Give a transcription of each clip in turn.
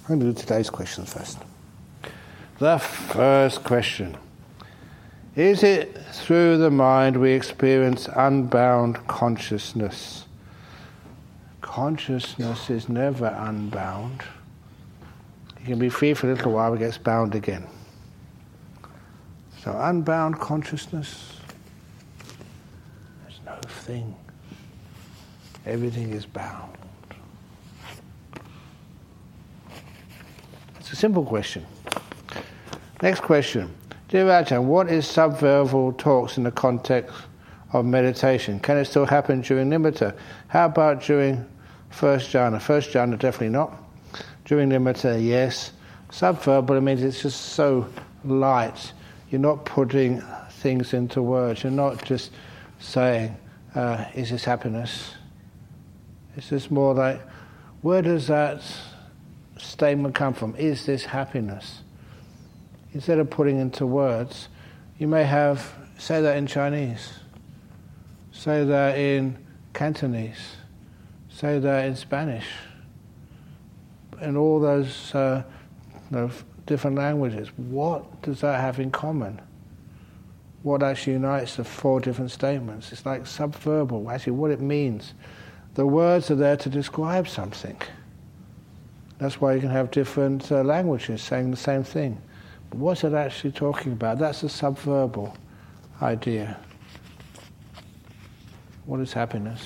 I'm going to do today's questions first. The first question. Is it through the mind we experience unbound consciousness? Consciousness is never unbound. It can be free for a little while, but gets bound again. So unbound consciousness, there's no thing. Everything is bound. It's a simple question. Next question. Dear Ajahn, what is subverbal talks in the context of meditation? Can it still happen during nimitta? How about during first jhana? First jhana, definitely not. During nimitta, yes. Subverbal, it means it's just so light. You're not putting things into words. You're not just saying, is this happiness? It's just more like, where does that statement come from? Is this happiness? Instead of putting into words, you may say that in Chinese, say that in Cantonese, say that in Spanish, in all those different languages. What does that have in common? What actually unites the four different statements? It's like subverbal, actually what it means. The words are there to describe something. That's why you can have different languages saying the same thing. But what's it actually talking about? That's a subverbal idea. What is happiness?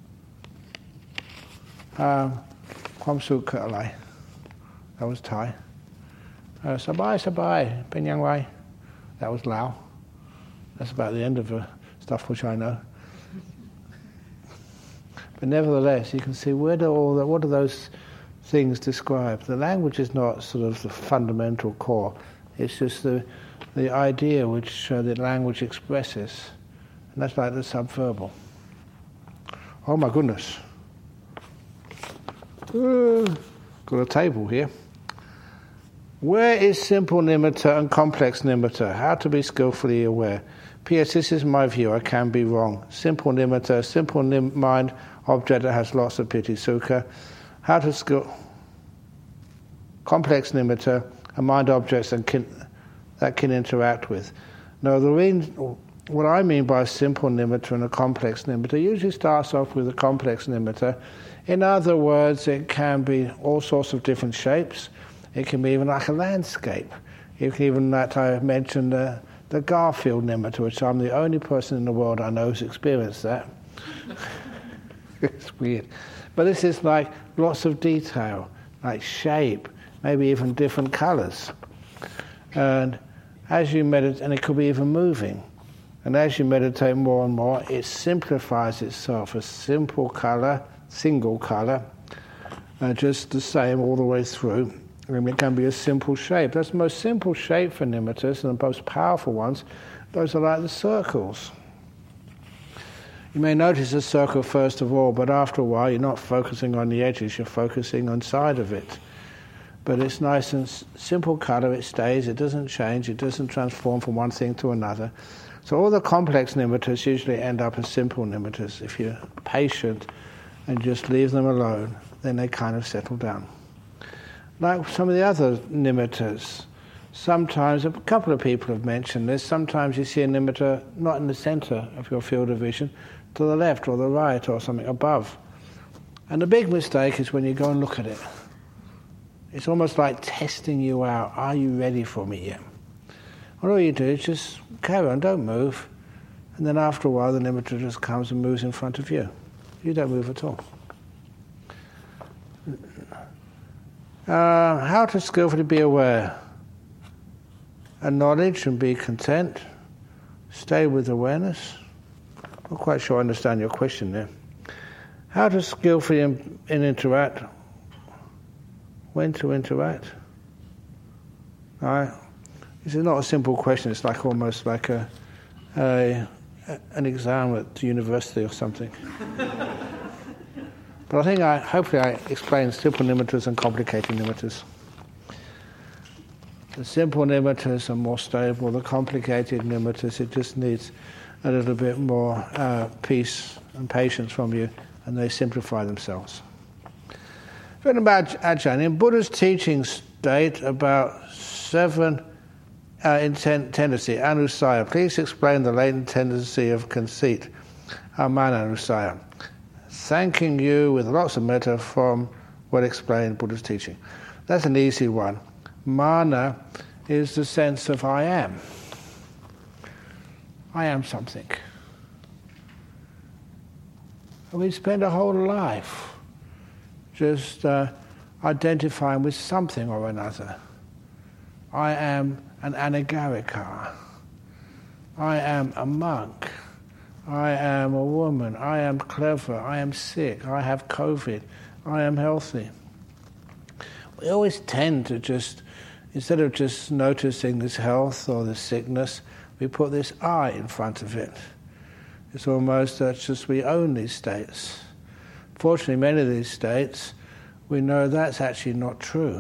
Kwam Suk Alai. That was Thai. Sabai, Sabai, Pen Yang Wai. That was Lao. That's about the end of the stuff which I know. But nevertheless, you can see what do those things describe? The language is not sort of the fundamental core. It's just the idea which the language expresses. And that's like the subverbal. Oh my goodness. Got a table here. Where is simple nimitta and complex nimitta? How to be skillfully aware? P.S. This is my view, I can be wrong. Simple nimitta, simple mind object that has lots of piti sukha. How to complex nimitta, and mind objects that can interact with. Now, what I mean by simple nimitta and a complex nimitta usually starts off with a complex nimitta. In other words, it can be all sorts of different shapes. It can be even like a landscape. You can even, that I mentioned the Garfield nimitta, which I'm the only person in the world I know who's experienced that. It's weird. But this is like lots of detail, like shape, maybe even different colours. And as you meditate, and it could be even moving, and as you meditate more and more, it simplifies itself. A simple colour, single colour, just the same all the way through. And it can be a simple shape. That's the most simple shape for nimittas, and the most powerful ones. Those are like the circles. You may notice a circle first of all, but after a while you're not focusing on the edges, you're focusing on side of it. But it's nice and simple colour, it stays, it doesn't change, it doesn't transform from one thing to another. So all the complex nimittas usually end up as simple nimittas. If you're patient and just leave them alone, then they kind of settle down. Like some of the other nimittas, sometimes, a couple of people have mentioned this, sometimes you see a nimitta not in the centre of your field of vision, to the left or the right or something above. And the big mistake is when you go and look at it. It's almost like testing you out. Are you ready for me yet? And all you do is just carry on, don't move. And then after a while, the nimitta just comes and moves in front of you. You don't move at all. How to skillfully be aware? Acknowledge and be content. Stay with awareness. Not quite sure I understand your question there. How to skillfully interact? When to interact? This is not a simple question. It's like almost like an exam at the university or something. But I think hopefully I explained simple nimittas and complicated nimittas. The simple nimittas are more stable. The complicated nimittas, it just needs a little bit more peace and patience from you, and they simplify themselves. Then about Ajahn, in Buddha's teachings state about 7 tendency, anusaya. Please explain the latent tendency of conceit, mana anusaya. Thanking you with lots of metta from well-explained Buddha's teaching. That's an easy one. Mana is the sense of I am. I am something. And we spend a whole life just identifying with something or another. I am an anagarika. I am a monk. I am a woman. I am clever. I am sick. I have COVID. I am healthy. We always tend to just, instead of just noticing this health or this sickness, we put this I in front of it. It's almost just we own these states. Fortunately, many of these states, we know that's actually not true.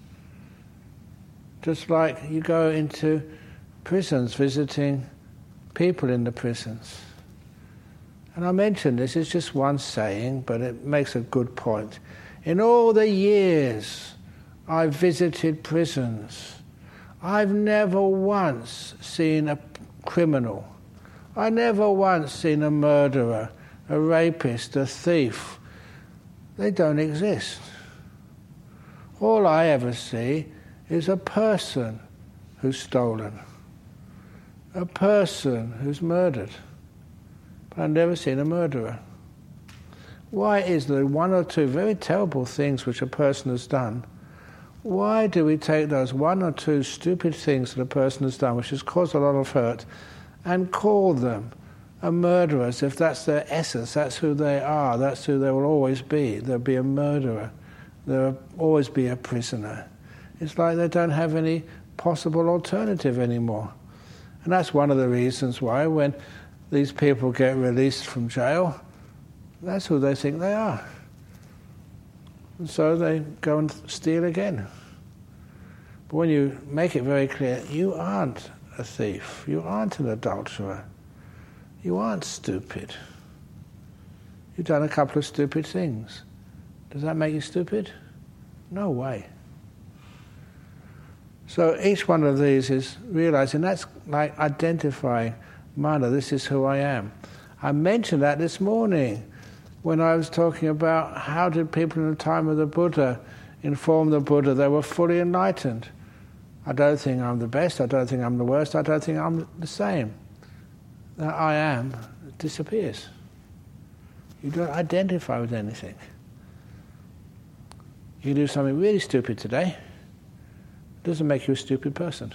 Just like you go into prisons visiting people in the prisons. And I mentioned this, it's just one saying, but it makes a good point. In all the years I've visited prisons, I've never once seen a criminal. I never once seen a murderer, a rapist, a thief. They don't exist. All I ever see is a person who's stolen, a person who's murdered. But I've never seen a murderer. Why is there one or two very terrible things which a person has done? Why do we take those one or two stupid things that a person has done, which has caused a lot of hurt, and call them a murderer as if that's their essence, that's who they are, that's who they will always be? They'll be a murderer. They'll always be a prisoner. It's like they don't have any possible alternative anymore. And that's one of the reasons why when these people get released from jail, that's who they think they are. And so they go and steal again. But when you make it very clear, you aren't a thief, you aren't an adulterer, you aren't stupid. You've done a couple of stupid things. Does that make you stupid? No way. So each one of these is realizing that's like identifying, mana, this is who I am. I mentioned that this morning when I was talking about how did people in the time of the Buddha inform the Buddha they were fully enlightened. I don't think I'm the best, I don't think I'm the worst, I don't think I'm the same. That I am disappears. You don't identify with anything. You do something really stupid today, it doesn't make you a stupid person.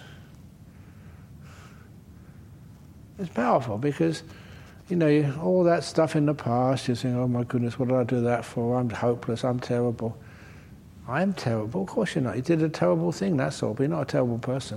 It's powerful because, you know, all that stuff in the past, you think, oh my goodness, what did I do that for? I'm hopeless, I'm terrible. I'm terrible? Of course you're not. You did a terrible thing, that's all, but you're not a terrible person.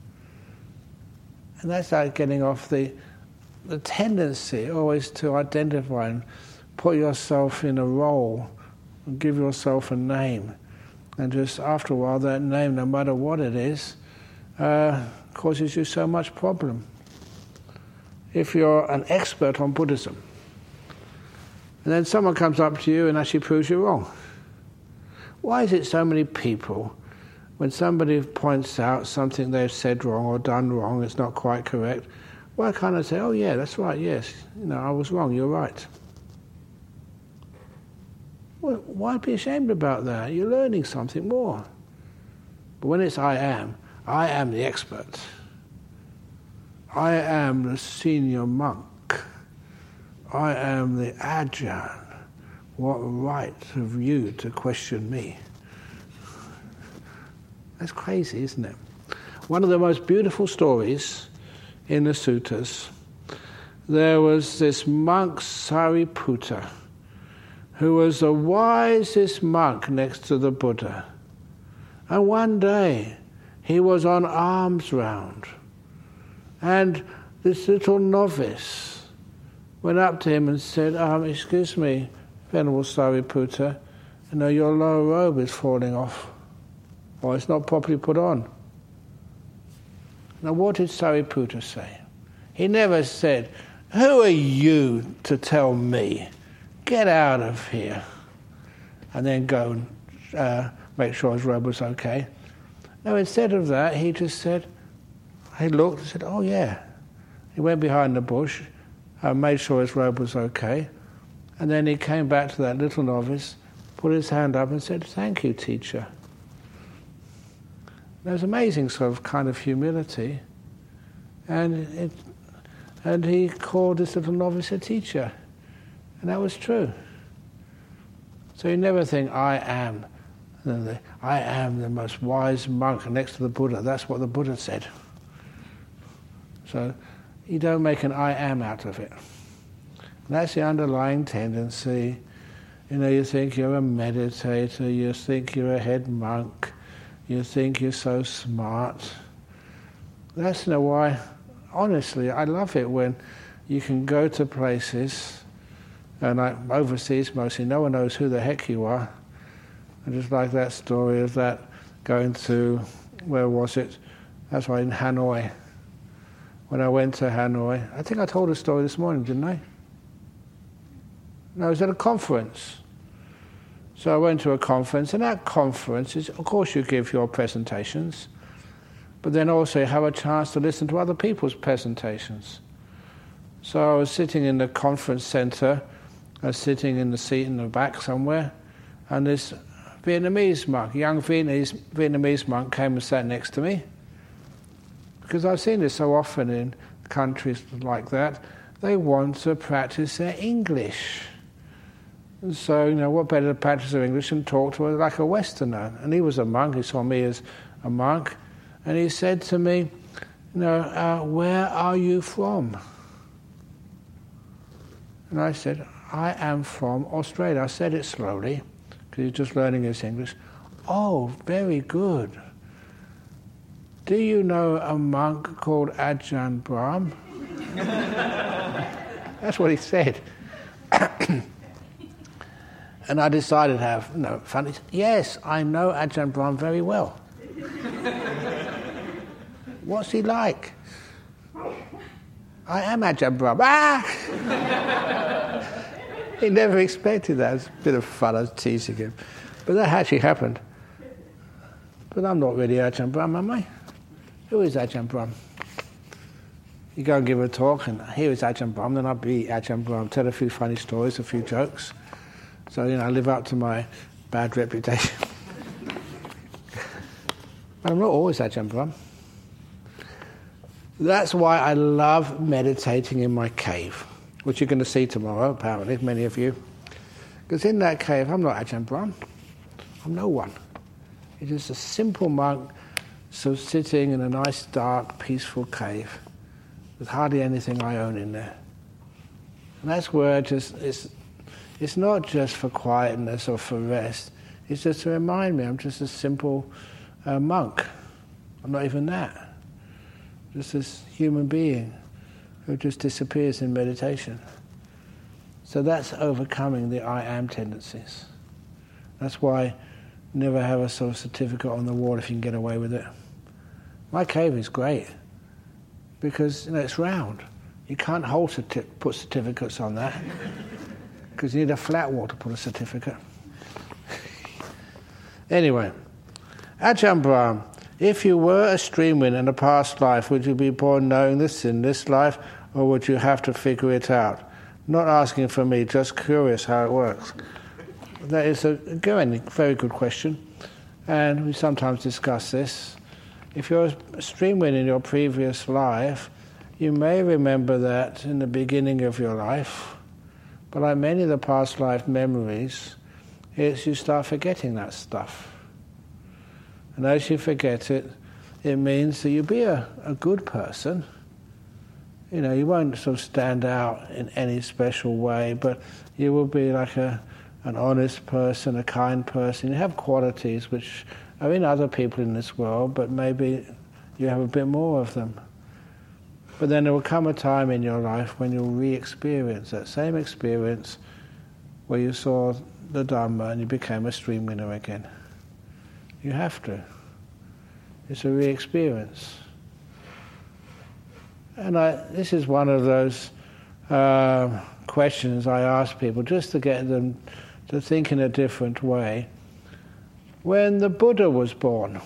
And that's like getting off the tendency always to identify and put yourself in a role and give yourself a name. And just after a while, that name, no matter what it is, causes you so much problem. If you're an expert on Buddhism, and then someone comes up to you and actually proves you wrong. Why is it so many people, when somebody points out something they've said wrong or done wrong, it's not quite correct, why can't I say, oh yeah, that's right, yes, you know, I was wrong, you're right. Well, why be ashamed about that? You're learning something more. But when it's I am the expert. I am the senior monk. I am the Ajahn. What right have you to question me? That's crazy, isn't it? One of the most beautiful stories in the suttas, there was this monk Sariputta, who was the wisest monk next to the Buddha. And one day, he was on alms round, and this little novice went up to him and said, excuse me, Venerable Sariputta, you know, your lower robe is falling off, or it's not properly put on. Now what did Sariputta say? He never said, who are you to tell me? Get out of here. And then go and make sure his robe was okay. No, instead of that, he just said, he looked and said, oh yeah. He went behind the bush, made sure his robe was okay, and then he came back to that little novice, put his hand up and said, thank you, teacher. There was amazing sort of kind of humility, and he called this little novice a teacher, and that was true. So you never think, I am the most wise monk next to the Buddha. That's what the Buddha said. So you don't make an I am out of it. And that's the underlying tendency. You think you're a meditator, you think you're a head monk, you think you're so smart. That's why, honestly, I love it when you can go to places, and overseas mostly, no one knows who the heck you are. I just like that story of that going to, where was it? That's why in Hanoi. When I went to Hanoi, I think I told a story this morning, didn't I? No, I was at a conference. So I went to a conference, and at conferences, of course you give your presentations, but then also you have a chance to listen to other people's presentations. So I was sitting in the conference center, I was sitting in the seat in the back somewhere, and this Vietnamese monk, young Vietnamese monk came and sat next to me. Because I've seen this so often in countries like that, they want to practice their English. And so, what better to practice their English and talk to her like a Westerner? And he was a monk, he saw me as a monk, and he said to me, where are you from? And I said, I am from Australia. I said it slowly, because he's just learning his English. Oh, very good. Do you know a monk called Ajahn Brahm? That's what he said. And I decided to have fun. Yes, I know Ajahn Brahm very well. What's he like? I am Ajahn Brahm. He never expected that. It was a bit of fun. I was teasing him. But that actually happened. But I'm not really Ajahn Brahm, am I? Who is Ajahn Brahm? You go and give a talk, and here is Ajahn Brahm, then I'll be Ajahn Brahm, tell a few funny stories, a few jokes. So, I live up to my bad reputation. But I'm not always Ajahn Brahm. That's why I love meditating in my cave, which you're going to see tomorrow, apparently, many of you. Because in that cave, I'm not Ajahn Brahm. I'm no one. It's just a simple monk, so sitting in a nice, dark, peaceful cave with hardly anything I own in there. And that's where it's not just for quietness or for rest. It's just to remind me I'm just a simple monk. I'm not even that. Just this human being who just disappears in meditation. So that's overcoming the I am tendencies. That's why never have a sort of certificate on the wall if you can get away with it. My cave is great because it's round. You can't put certificates on that because you need a flat wall to put a certificate. Anyway, Ajahn Brahm, if you were a stream winner in a past life, would you be born knowing this in this life, or would you have to figure it out? Not asking for me, just curious how it works. That is a very good question, and we sometimes discuss this. If you're a stream winner in your previous life, you may remember that in the beginning of your life, but like many of the past life memories, you start forgetting that stuff. And as you forget it, it means that you'll be a good person. You won't sort of stand out in any special way, but you will be like an honest person, a kind person. You have qualities which are in other people in this world, but maybe you have a bit more of them. But then there will come a time in your life when you'll re-experience that same experience where you saw the Dhamma and you became a stream winner again. You have to. It's a re-experience. And this is one of those questions I ask people just to get them to think in a different way. when the Buddha was born.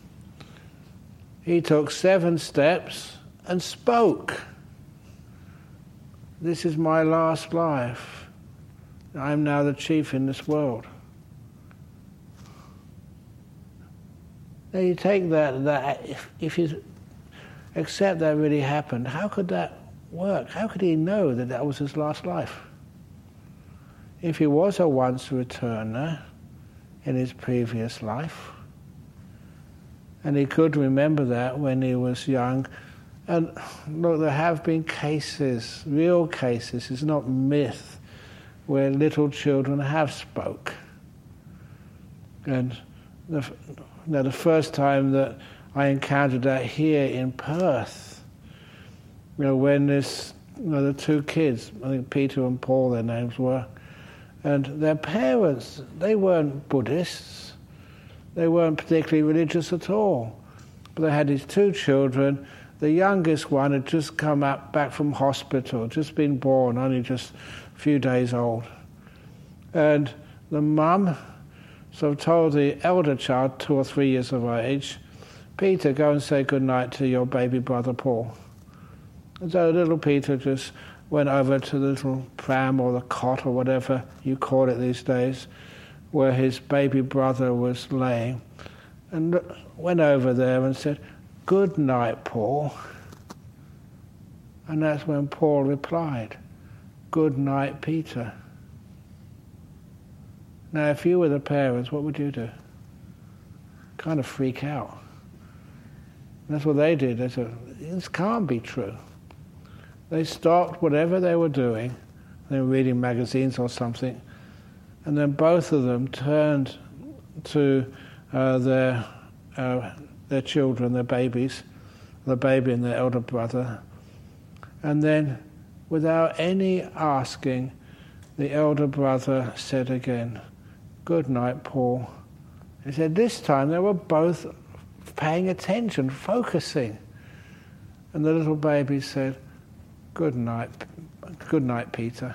He took 7 steps and spoke. This is my last life. I am now the chief in this world. Now you take that if you accept that really happened, how could that work? How could he know that that was his last life? If he was a once returner in his previous life, and he could remember that when he was young, and look, there have been cases, real cases, it's not myth, where little children have spoke. And the first time that I encountered that here in Perth, when the 2 kids, I think Peter and Paul their names were, and their parents, they weren't Buddhists, they weren't particularly religious at all, but they had these 2 children. The youngest one had just come back from hospital, just been born, only just a few days old. And the mum sort of told the elder child, 2 or 3 years of age, Peter, go and say goodnight to your baby brother Paul. And so little Peter just went over to the little pram or the cot or whatever you call it these days, where his baby brother was laying, and went over there and said, "Good night, Paul." And that's when Paul replied, "Good night, Peter." Now, if you were the parents, what would you do? Kind of freak out. And that's what they did. They said, this can't be true. They stopped whatever they were doing. They were reading magazines or something. And then both of them turned to their children, their babies, the baby and their elder brother. And then, without any asking, the elder brother said again, "Good night, Paul." He said this time they were both paying attention, focusing. And the little baby said, good night, Peter."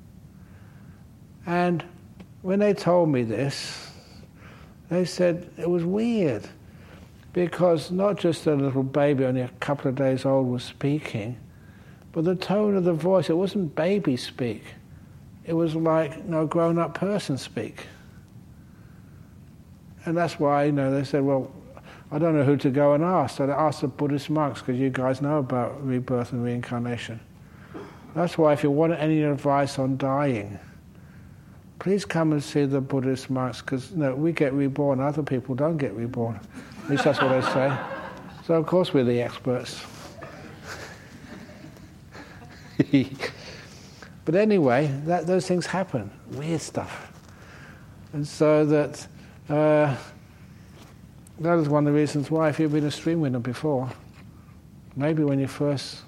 And when they told me this, they said it was weird, because not just a little baby, only a couple of days old, was speaking, but the tone of the voice, it wasn't baby speak. It was like no grown-up person speak. And that's why, they said, well, I don't know who to go and ask. So they asked the Buddhist monks, because you guys know about rebirth and reincarnation. That's why if you want any advice on dying, please come and see the Buddhist monks, because we get reborn, other people don't get reborn. At least that's what they say. So of course we're the experts. But anyway, those things happen, weird stuff. And so that is one of the reasons why, if you've been a stream winner before, maybe when you first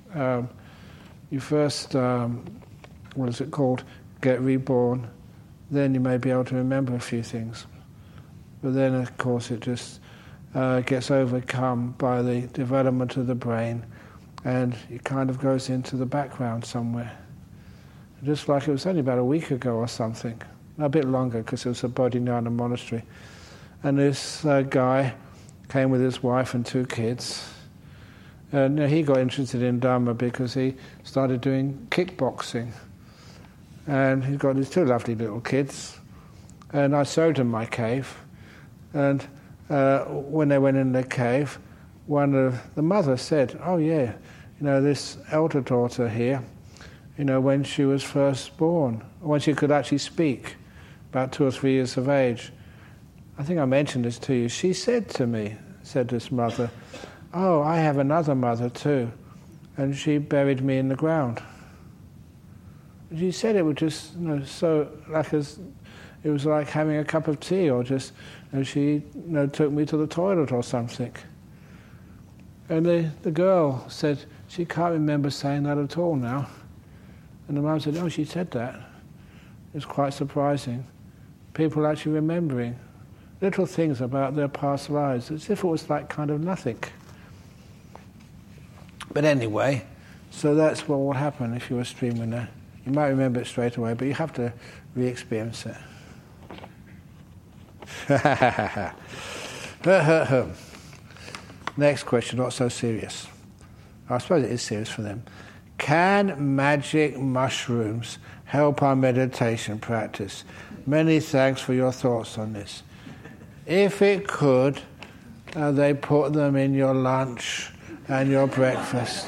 get reborn, then you may be able to remember a few things. But then, of course, it just gets overcome by the development of the brain, and it kind of goes into the background somewhere. Just like it was only about a week ago or something, a bit longer, because it was a Bodhinyana monastery. And this guy came with his wife and 2 kids. And he got interested in Dharma because he started doing kickboxing. And he's got these 2 lovely little kids. And I showed him my cave. And when they went in the cave, one of the mothers said, "Oh yeah, this elder daughter here, when she was first born, when she could actually speak, about 2 or 3 years of age, I think I mentioned this to you, she said to me," said this mother, "Oh, I have another mother too, and she buried me in the ground." And she said it was just, so like it was like having a cup of tea, or just, she took me to the toilet or something. And the girl said she can't remember saying that at all now. And the mum said, "Oh, she said that." It's quite surprising. People actually remembering little things about their past lives, as if it was like kind of nothing. But anyway, so that's what will happen if you're a stream winner. You might remember it straight away, but you have to re-experience it. Next question, not so serious. I suppose it is serious for them. Can magic mushrooms help our meditation practice? Many thanks for your thoughts on this. If it could, they put them in your lunch and your breakfast.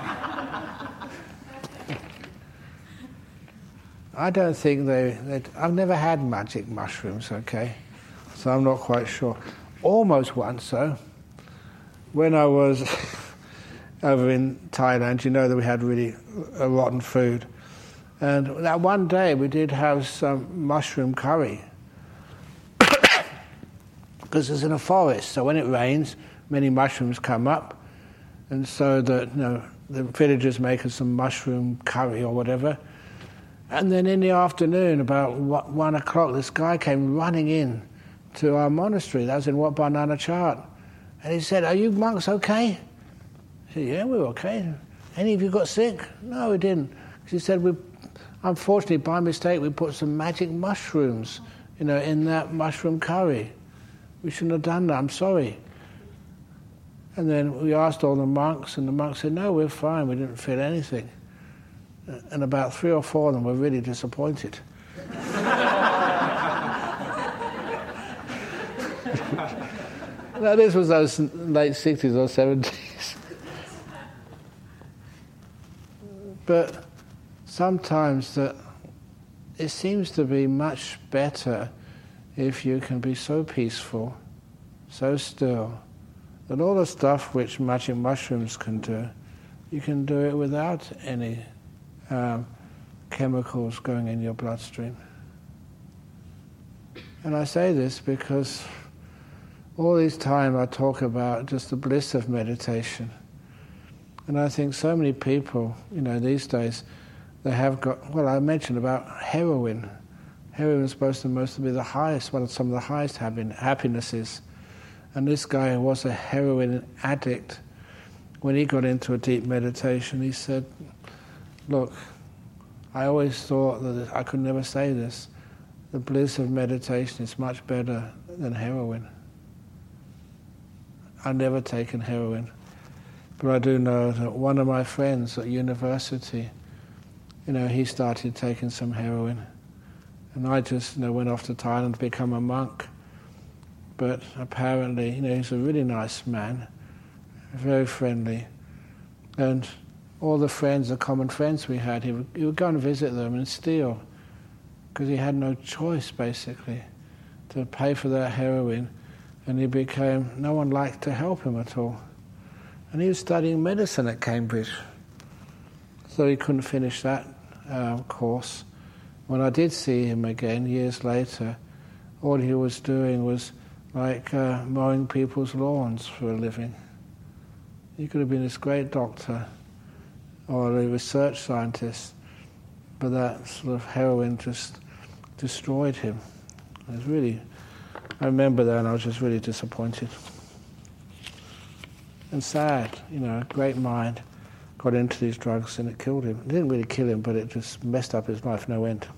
I don't think I've never had magic mushrooms, okay? So I'm not quite sure. Almost once, though. When I was over in Thailand, you know that we had really rotten food. And that one day we did have some mushroom curry. Because it's in a forest, so when it rains, many mushrooms come up. And so the villagers make us some mushroom curry or whatever. And then in the afternoon, about 1 o'clock, this guy came running in to our monastery. That was in Wat Banana Chart. And he said, "Are you monks okay?" I said, "Yeah, we're okay. Any of you got sick?" "No, we didn't." He said, "Unfortunately, by mistake, we put some magic mushrooms, in that mushroom curry. We shouldn't have done that. I'm sorry." And then we asked all the monks, and the monks said, "No, we're fine. We didn't feel anything." And about 3 or 4 of them were really disappointed. Now, this was those late 60s or 70s. But sometimes it seems to be much better if you can be so peaceful, so still, that all the stuff which magic mushrooms can do, you can do it without any chemicals going in your bloodstream. And I say this because all this time I talk about just the bliss of meditation. And I think so many people, these days, they have got, I mentioned about heroin. Heroin is supposed to mostly be the highest, some of the highest happinesses. And this guy who was a heroin addict, when he got into a deep meditation, he said, "Look, I always thought that I could never say this. The bliss of meditation is much better than heroin. I've never taken heroin, but I do know that one of my friends at university, he started taking some heroin, and I just went off to Thailand to become a monk. But apparently, he's a really nice man, very friendly, and all the common friends we had, he would go and visit them and steal, because he had no choice, basically, to pay for their heroin, and no one liked to help him at all. And he was studying medicine at Cambridge, so he couldn't finish that course. When I did see him again, years later, all he was doing was mowing people's lawns for a living. He could have been this great doctor or a research scientist, but that sort of heroin just destroyed him. I remember that, and I was just really disappointed and sad. A great mind got into these drugs and it killed him. It didn't really kill him, but it just messed up his life no end.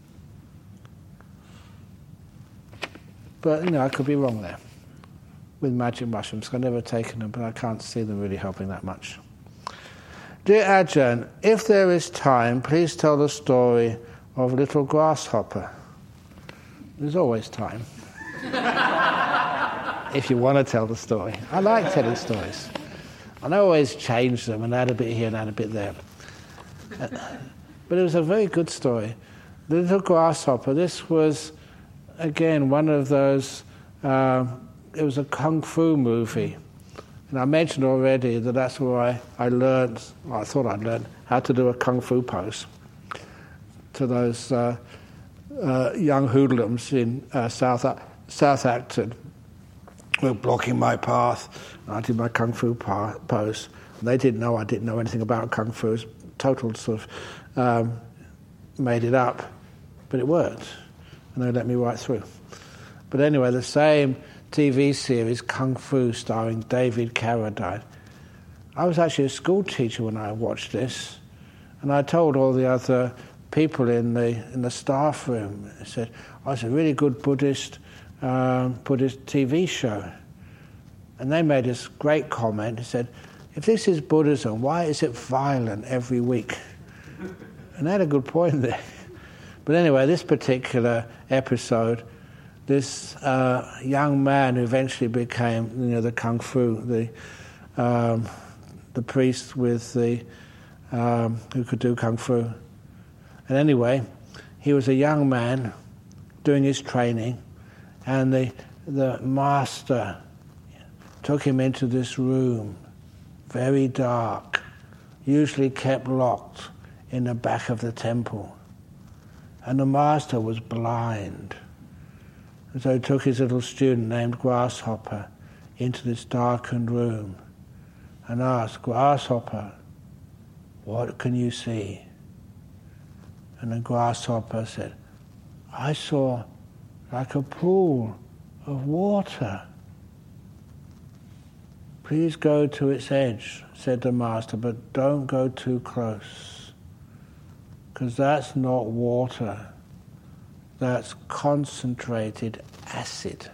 But I could be wrong there with magic mushrooms. I've never taken them, but I can't see them really helping that much. Dear Ajahn, if there is time, please tell the story of Little Grasshopper. There's always time. If you want to tell the story. I like telling stories. And I always change them and add a bit here and add a bit there. But it was a very good story. The Little Grasshopper, this was, again, one of those, it was a kung fu movie. And I mentioned already that that's where I learned, I thought I'd learned, how to do a kung fu pose to those young hoodlums in South Acton who were blocking my path. And I did my kung fu pose. And they didn't know I didn't know anything about kung fu. It was total sort of made it up. But it worked. And they let me right through. But anyway, the same TV series, Kung Fu, starring David Carradine. I was actually a school teacher when I watched this, and I told all the other people in the staff room, I said, "Oh, it's a really good Buddhist put a TV show. And they made this great comment. They said, if this is Buddhism, why is it violent every week? And they had a good point there. But anyway, this particular episode, this young man who eventually became, the kung fu, the priest with the who could do kung fu. And anyway, he was a young man doing his training, and the master took him into this room, very dark, usually kept locked in the back of the temple. And the master was blind. And so he took his little student named Grasshopper into this darkened room and asked, Grasshopper, what can you see? And the Grasshopper said, I saw like a pool of water. Please go to its edge, said the master, but don't go too close, because that's not water, that's concentrated acid.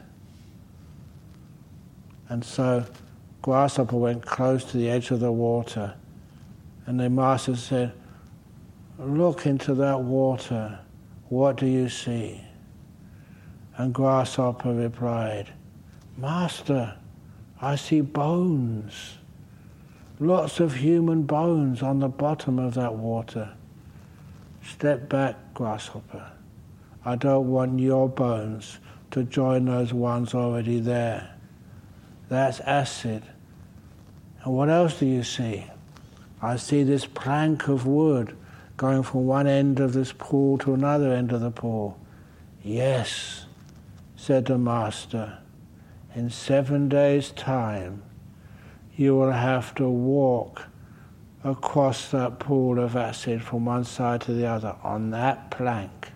And so Grasshopper went close to the edge of the water, and the master said, look into that water, what do you see? And Grasshopper replied, Master, I see bones, lots of human bones on the bottom of that water. Step back, Grasshopper. I don't want your bones to join those ones already there. That's acid. And what else do you see? I see this plank of wood going from one end of this pool to another end of the pool. Yes, said the master. In 7 days' time, you will have to walk across that pool of acid from one side to the other on that plank.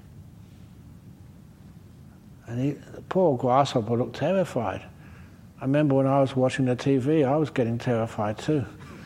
And the poor Grasshopper looked terrified. I remember when I was watching the TV, I was getting terrified too.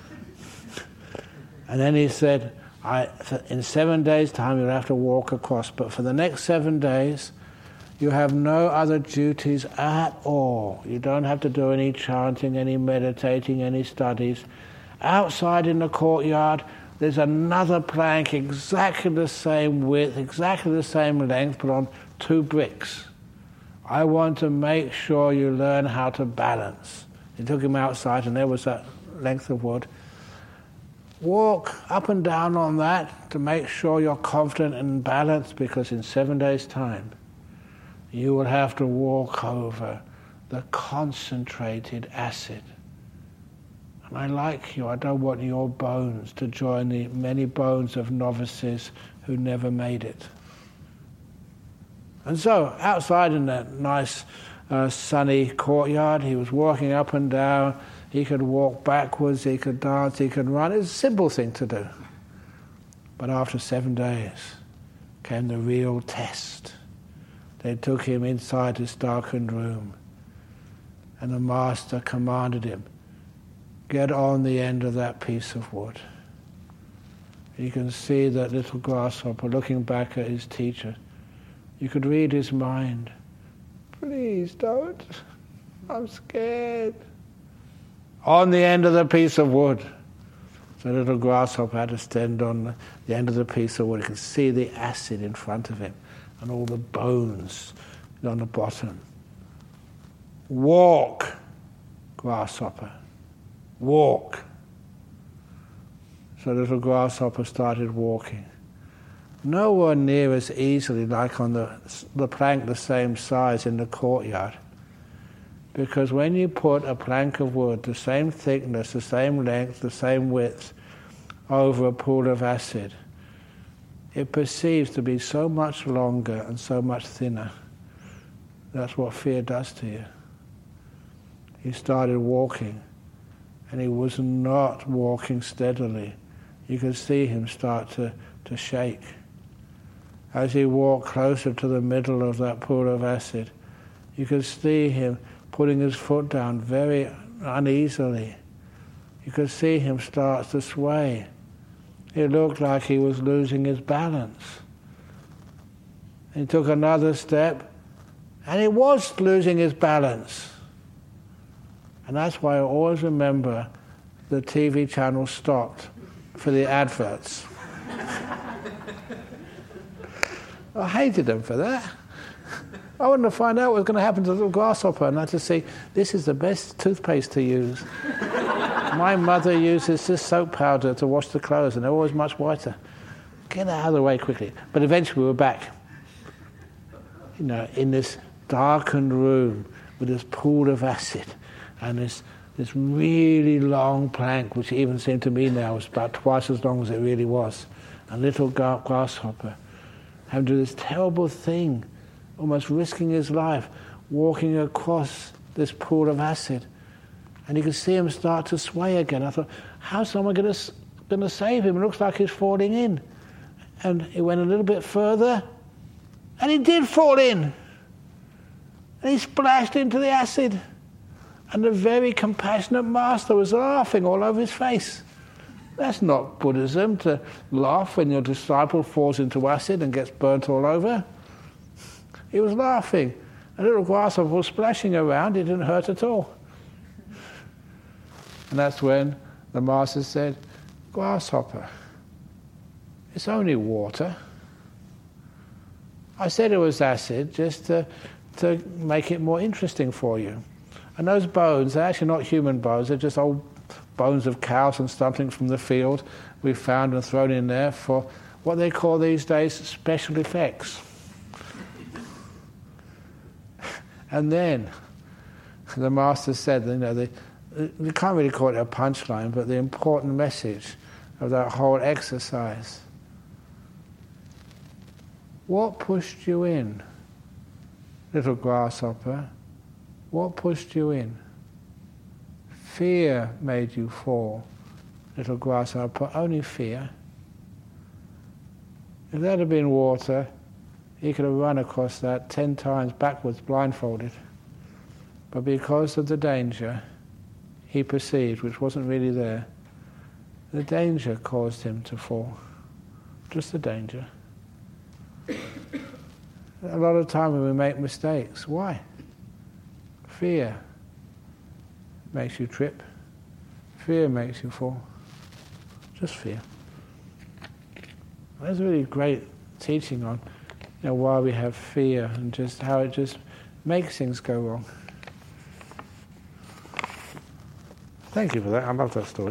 And then he said, in 7 days' time you'll have to walk across, but for the next 7 days you have no other duties at all. You don't have to do any chanting, any meditating, any studies. Outside in the courtyard there's another plank exactly the same width, exactly the same length, but on 2 bricks. I want to make sure you learn how to balance. He took him outside and there was that length of wood. Walk up and down on that to make sure you're confident and balanced, because in 7 days' time you will have to walk over the concentrated acid. And I like you, I don't want your bones to join the many bones of novices who never made it. And so, outside in that nice sunny courtyard, he was walking up and down. He could walk backwards, he could dance, he could run. It was a simple thing to do. But after 7 days came the real test. They took him inside this darkened room, and the master commanded him, get on the end of that piece of wood. You can see that little Grasshopper looking back at his teacher. You could read his mind. Please don't. I'm scared. On the end of the piece of wood. So little Grasshopper had to stand on the end of the piece of wood. He could see the acid in front of him and all the bones on the bottom. Walk, Grasshopper. Walk. So little Grasshopper started walking. Nowhere near as easily like on the plank the same size in the courtyard. Because when you put a plank of wood, the same thickness, the same length, the same width, over a pool of acid, it perceives to be so much longer and so much thinner. That's what fear does to you. He started walking, and he was not walking steadily. You could see him start to shake. As he walked closer to the middle of that pool of acid, you could see him putting his foot down very uneasily. You could see him start to sway. It looked like he was losing his balance. He took another step, And he was losing his balance. And that's why I always remember the TV channel stopped for the adverts. I hated them for that. I wanted to find out what was going to happen to the little grasshopper, and I had to say, this is the best toothpaste to use. My mother uses this soap powder to wash the clothes, and they're always much whiter. Get out of the way quickly. But eventually we were back, in this darkened room with this pool of acid and this really long plank, which even seemed to me now was about twice as long as it really was. A little grasshopper having to do this terrible thing, almost risking his life, walking across this pool of acid. And you could see him start to sway again. I thought, how's someone going to save him? It looks like he's falling in. And he went a little bit further, and he did fall in. And he splashed into the acid. And the very compassionate master was laughing all over his face. That's not Buddhism, to laugh when your disciple falls into acid and gets burnt all over. He was laughing. A little grasshopper was splashing around. It didn't hurt at all. And that's when the master said, grasshopper, it's only water. I said it was acid just to make it more interesting for you. And those bones, they're actually not human bones, they're just old bones of cows and something from the field we've found and thrown in there for what they call these days special effects. And then the master said, we can't really call it a punchline, but the important message of that whole exercise. What pushed you in, little grasshopper? What pushed you in? Fear made you fall, little grasshopper, only fear. If that had been water, he could have run across that 10 times backwards blindfolded. But because of the danger he perceived, which wasn't really there, the danger caused him to fall. Just the danger. A lot of time when we make mistakes, why? Fear makes you trip. Fear makes you fall. Just fear. That's really great teaching on why we have fear and just how it just makes things go wrong. Thank you for that. I love that story.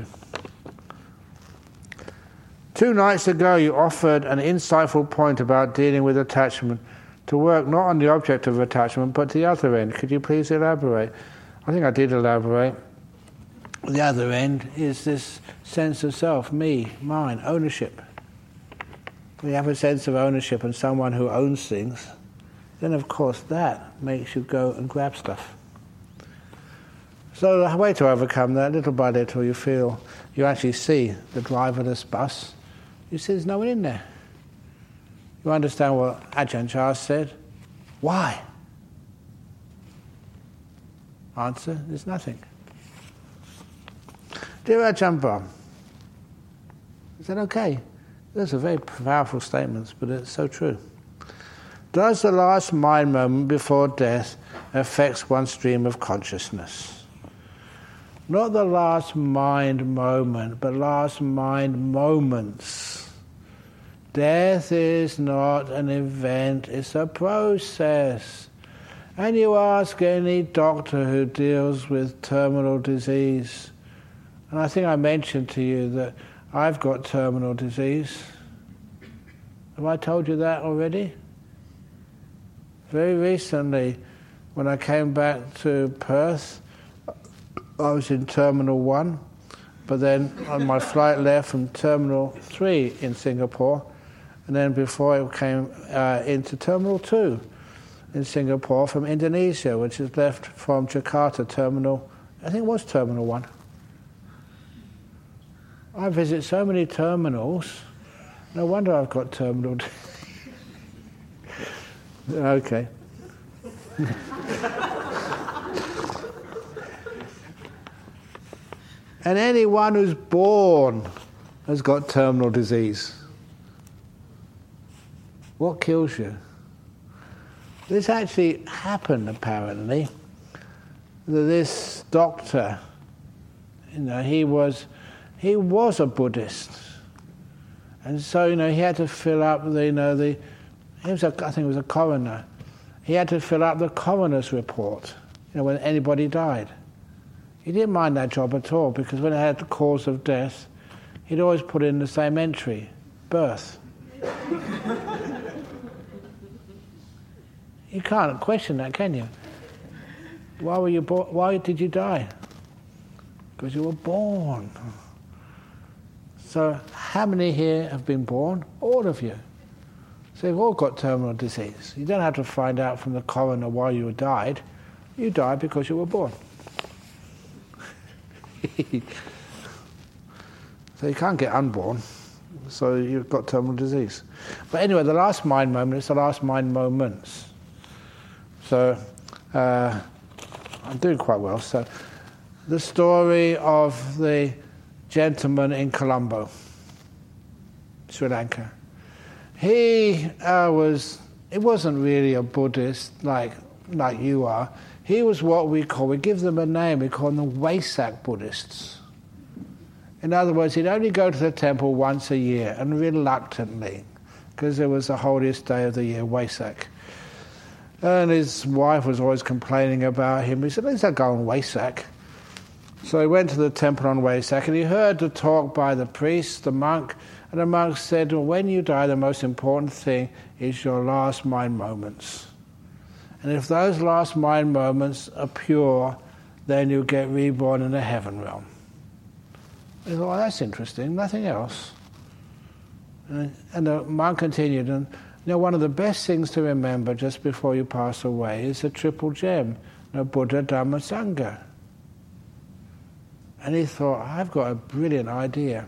2 nights ago you offered an insightful point about dealing with attachment to work not on the object of attachment but the other end. Could you please elaborate? I think I did elaborate. The other end is this sense of self, me, mine, ownership. When you have a sense of ownership and someone who owns things, then of course that makes you go and grab stuff. So the way to overcome that, little by little, you actually see the driverless bus. You see there's no one in there. You understand what Ajahn Chah said? Why? Answer, there's nothing. Dear Ajahn Brahm, is that okay? Those are very powerful statements, but it's so true. Does the last mind moment before death affect one's stream of consciousness? Not the last mind moment, but last mind moments. Death is not an event, it's a process. And you ask any doctor who deals with terminal disease, and I think I mentioned to you that I've got terminal disease. Have I told you that already? Very recently, when I came back to Perth, I was in Terminal 1, but then on my flight left from Terminal 3 in Singapore, and then before it came into Terminal 2 in Singapore from Indonesia, which is left from Jakarta Terminal, I think it was Terminal 1. I visit so many terminals, no wonder I've got terminal. Okay. And anyone who's born has got terminal disease. What kills you? This actually happened, apparently. This doctor, he was a Buddhist, and so he had to fill up I think it was a coroner. He had to fill up the coroner's report, when anybody died. He didn't mind that job at all, because when it had the cause of death, he'd always put in the same entry: birth. You can't question that, can you? Why were you born? Why did you die? Because you were born. So how many here have been born? All of you. So you've all got terminal disease. You don't have to find out from the coroner why you died. You died because you were born. So you can't get unborn. So you've got terminal disease. But anyway, the last mind moment is the last mind moments. So I'm doing quite well. So the story of the gentleman in Colombo, Sri Lanka. He wasn't really a Buddhist like you are. He was what we give them a name, we call them Wesak Buddhists. In other words, he'd only go to the temple once a year, and reluctantly, because it was the holiest day of the year, Wesak. And his wife was always complaining about him. He said, let's not go on Wesak. So he went to the temple on Wesak, and he heard the talk by the priest, the monk, and the monk said, well, when you die, the most important thing is your last mind moments. And if those last mind moments are pure, then you get reborn in the heaven realm. I thought, well, that's interesting, nothing else. And the monk continued, and one of the best things to remember just before you pass away is the triple gem, Buddha, Dhamma, Sangha. And he thought, I've got a brilliant idea.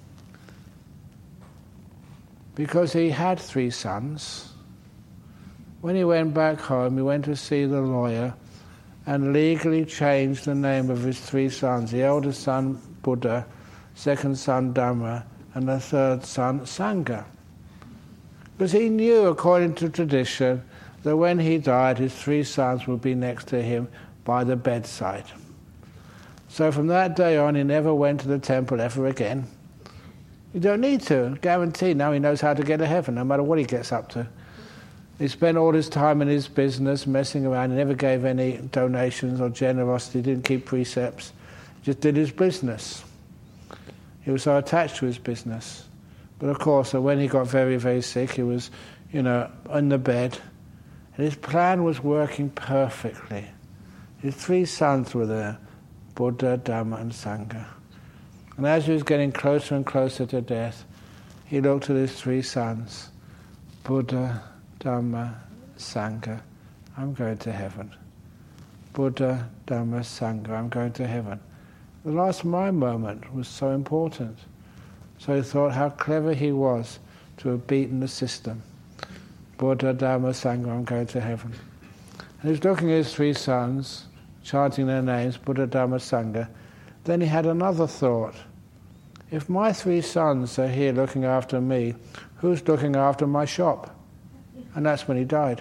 Because he had 3 sons. When he went back home, he went to see the lawyer and legally changed the name of his 3 sons. The eldest son, Buddha, second son, Dhamma, and the third son, Sangha. Because he knew, according to tradition, that when he died, his 3 sons would be next to him by the bedside. So from that day on, he never went to the temple ever again. You don't need to. Guaranteed, now he knows how to get to heaven, no matter what he gets up to. He spent all his time in his business, messing around. He never gave any donations or generosity, didn't keep precepts. He just did his business. He was so attached to his business. But of course, when he got very, very sick, he was, on the bed. And his plan was working perfectly. His 3 sons were there, Buddha, Dhamma, and Sangha. And as he was getting closer and closer to death, he looked at his 3 sons, Buddha, Dhamma, Sangha, I'm going to heaven. Buddha, Dhamma, Sangha, I'm going to heaven. The last mind moment was so important. So he thought how clever he was to have beaten the system. Buddha, Dhamma, Sangha, I'm going to heaven. And he was looking at his 3 sons, chanting their names, Buddha, Dhamma, Sangha. Then he had another thought. If my 3 sons are here looking after me, who's looking after my shop? And that's when he died.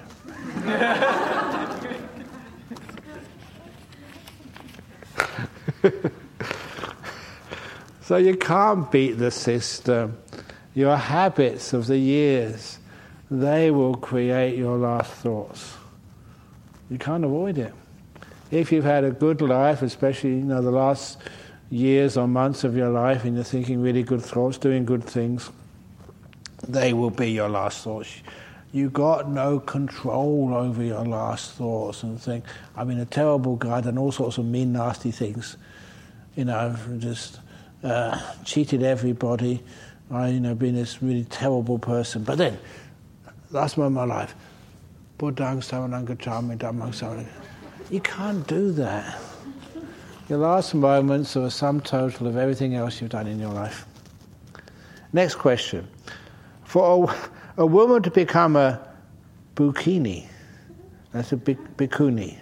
So you can't beat the system. Your habits of the years, they will create your last thoughts. You can't avoid it. If you've had a good life, especially the last years or months of your life, and you're thinking really good thoughts, doing good things, they will be your last thoughts. You got no control over your last thoughts and think, I've been a terrible guy, done all sorts of mean, nasty things. Just cheated everybody. Been this really terrible person. But then, last moment of my life, Buddhang Saranang Gacchami Dhammang Saranang. You can't do that. Your last moments are a sum total of everything else you've done in your life. Next question. For a woman to become a bhikkhuni, that's a bhikkhuni.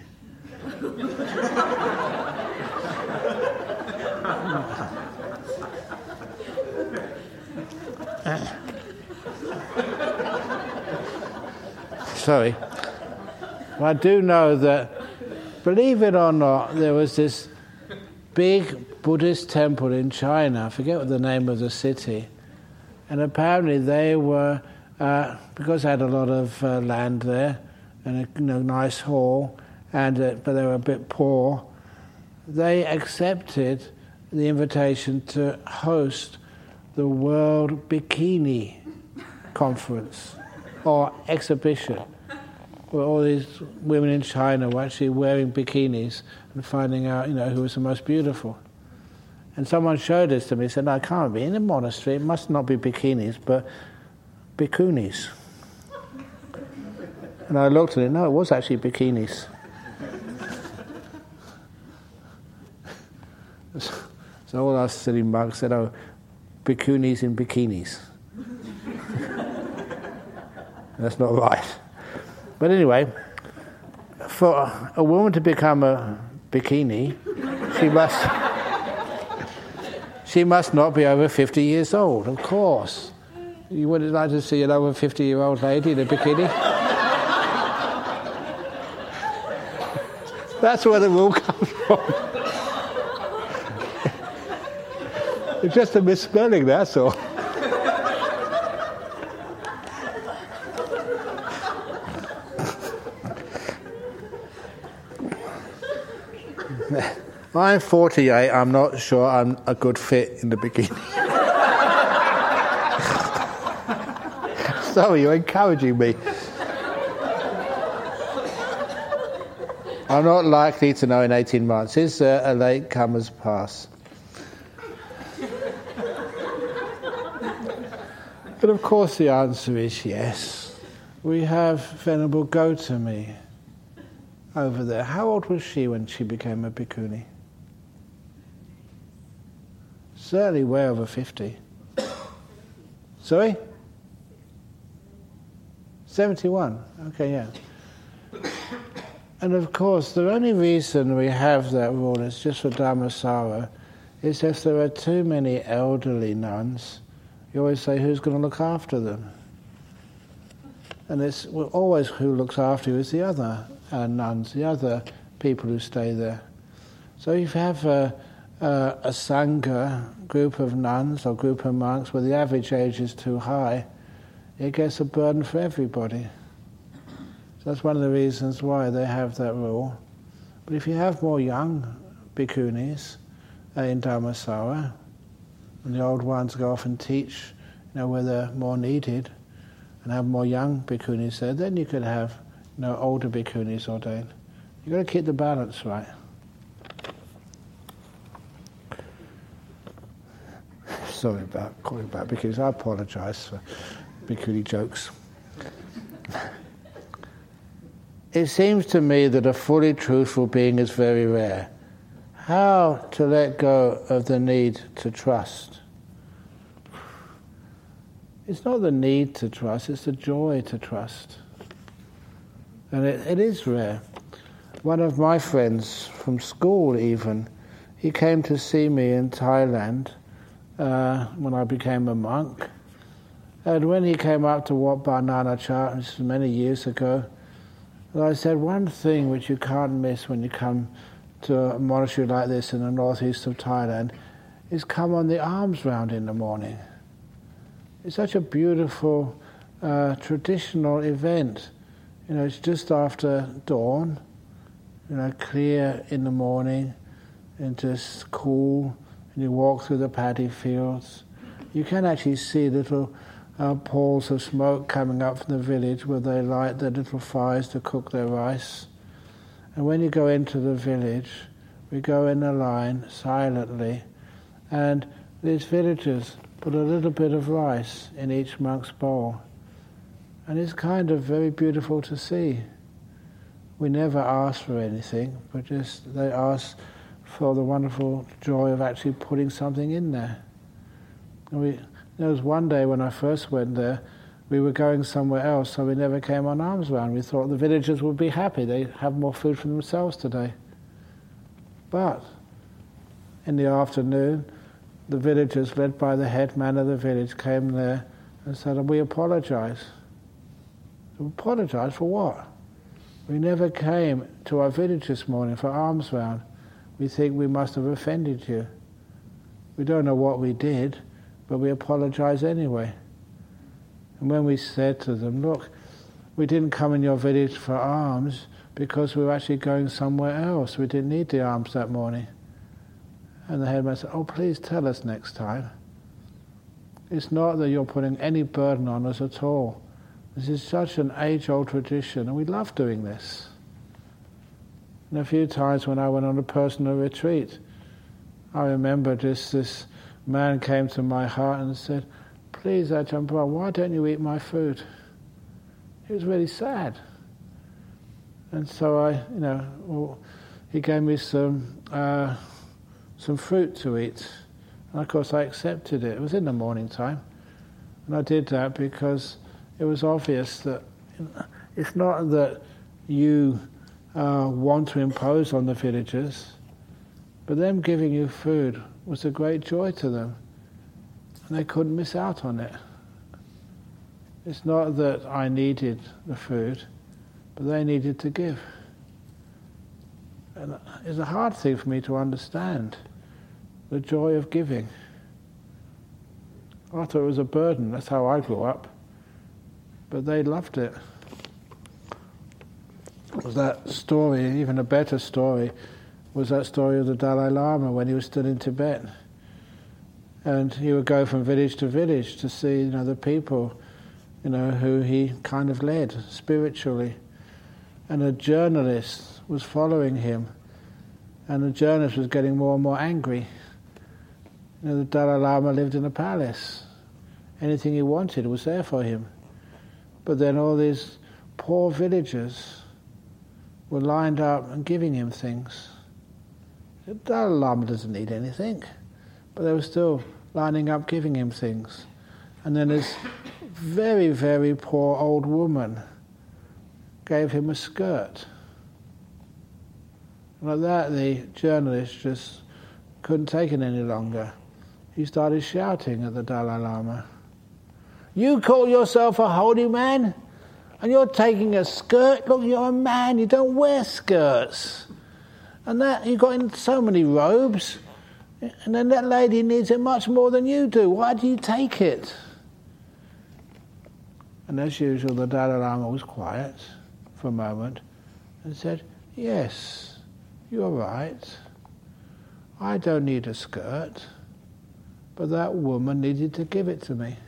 Sorry. I do know that, believe it or not, there was this big Buddhist temple in China. I forget what the name of the city. And apparently they were, because they had a lot of land there and a nice hall, but they were a bit poor, they accepted the invitation to host the World Bikini Conference or exhibition, where all these women in China were actually wearing bikinis and finding out, who was the most beautiful. And someone showed this to me, said, no, it can't be. In a monastery, it must not be bikinis, but bikunis. And I looked at it, no, it was actually bikinis. So all our silly monks said, oh, bikunis in bikinis. That's not right. But anyway, for a woman to become a bikini, she must not be over 50 years old, of course. You wouldn't like to see an over 50-year-old lady in a bikini? That's where the rule comes from. It's just a misspelling, that's all. I'm 48, I'm not sure I'm a good fit in the bikini. Sorry, you're encouraging me. I'm not likely to know in 18 months. Is a late comer's pass? But of course the answer is yes. We have Venerable Gotami over there. How old was she when she became a bhikkhuni? Certainly way over 50. Sorry? 71. Okay, yeah. And of course, the only reason we have that rule is just for Dhammasara, is if there are too many elderly nuns, you always say, who's going to look after them? And it's always who looks after you is the other nuns, the other people who stay there. So if you have a sangha, group of nuns or group of monks where the average age is too high, it gets a burden for everybody. So that's one of the reasons why they have that rule. But if you have more young bhikkhunis in Dhammasara, and the old ones go off and teach, where they're more needed, and have more young bhikkhunis there, then you could have, older bhikkhunis ordained. You've got to keep the balance right. Sorry about calling back bhikkhus. I apologise for bhikkhuni jokes. It seems to me that a fully truthful being is very rare. How to let go of the need to trust? It's not the need to trust, it's the joy to trust. And it is rare. One of my friends from school even, he came to see me in Thailand when I became a monk. And when he came up to Wat Ba Nanachat, this was many years ago, I said, one thing which you can't miss when you come to a monastery like this in the northeast of Thailand is come on the alms round in the morning. It's such a beautiful traditional event. It's just after dawn, clear in the morning, and just cool, and you walk through the paddy fields. You can actually see little pools of smoke coming up from the village where they light their little fires to cook their rice. And when you go into the village, we go in a line silently, and these villagers put a little bit of rice in each monk's bowl. And it's kind of very beautiful to see. We never ask for anything, but just they ask for the wonderful joy of actually putting something in there. And there was one day when I first went there, we were going somewhere else, so we never came on alms round. We thought the villagers would be happy, they'd have more food for themselves today. But in the afternoon, the villagers, led by the head man of the village, came there and said, we apologise. Apologise for what? We never came to our village this morning for alms round. We think we must have offended you. We don't know what we did, but we apologize anyway. And when we said to them, look, we didn't come in your village for alms because we were actually going somewhere else. We didn't need the alms that morning. And the headmaster said, oh, please tell us next time. It's not that you're putting any burden on us at all. This is such an age-old tradition, and we love doing this. And a few times when I went on a personal retreat, I remember just this man came to my heart and said, please, Ajahn Brahm, why don't you eat my food? He was really sad. And so he gave me some fruit to eat. And of course I accepted it. It was in the morning time. And I did that because it was obvious that it's not that you want to impose on the villagers, but them giving you food was a great joy to them. And they couldn't miss out on it. It's not that I needed the food, but they needed to give. And it's a hard thing for me to understand, the joy of giving. I thought it was a burden. That's how I grew up. But they loved it. Was that story, even a better story, was that story of the Dalai Lama when he was still in Tibet. And he would go from village to village to see, the people, who he kind of led spiritually. And a journalist was following him, and the journalist was getting more and more angry. The Dalai Lama lived in a palace. Anything he wanted was there for him. But then all these poor villagers were lined up and giving him things. The Dalai Lama doesn't need anything, but they were still lining up giving him things. And then this very, very poor old woman gave him a skirt. And at that, the journalist just couldn't take it any longer. He started shouting at the Dalai Lama. You call yourself a holy man, and you're taking a skirt? Look, you're a man, you don't wear skirts. And that, you've got in so many robes, and then that lady needs it much more than you do. Why do you take it? And as usual, the Dalai Lama was quiet for a moment and said, yes, you're right. I don't need a skirt, but that woman needed to give it to me.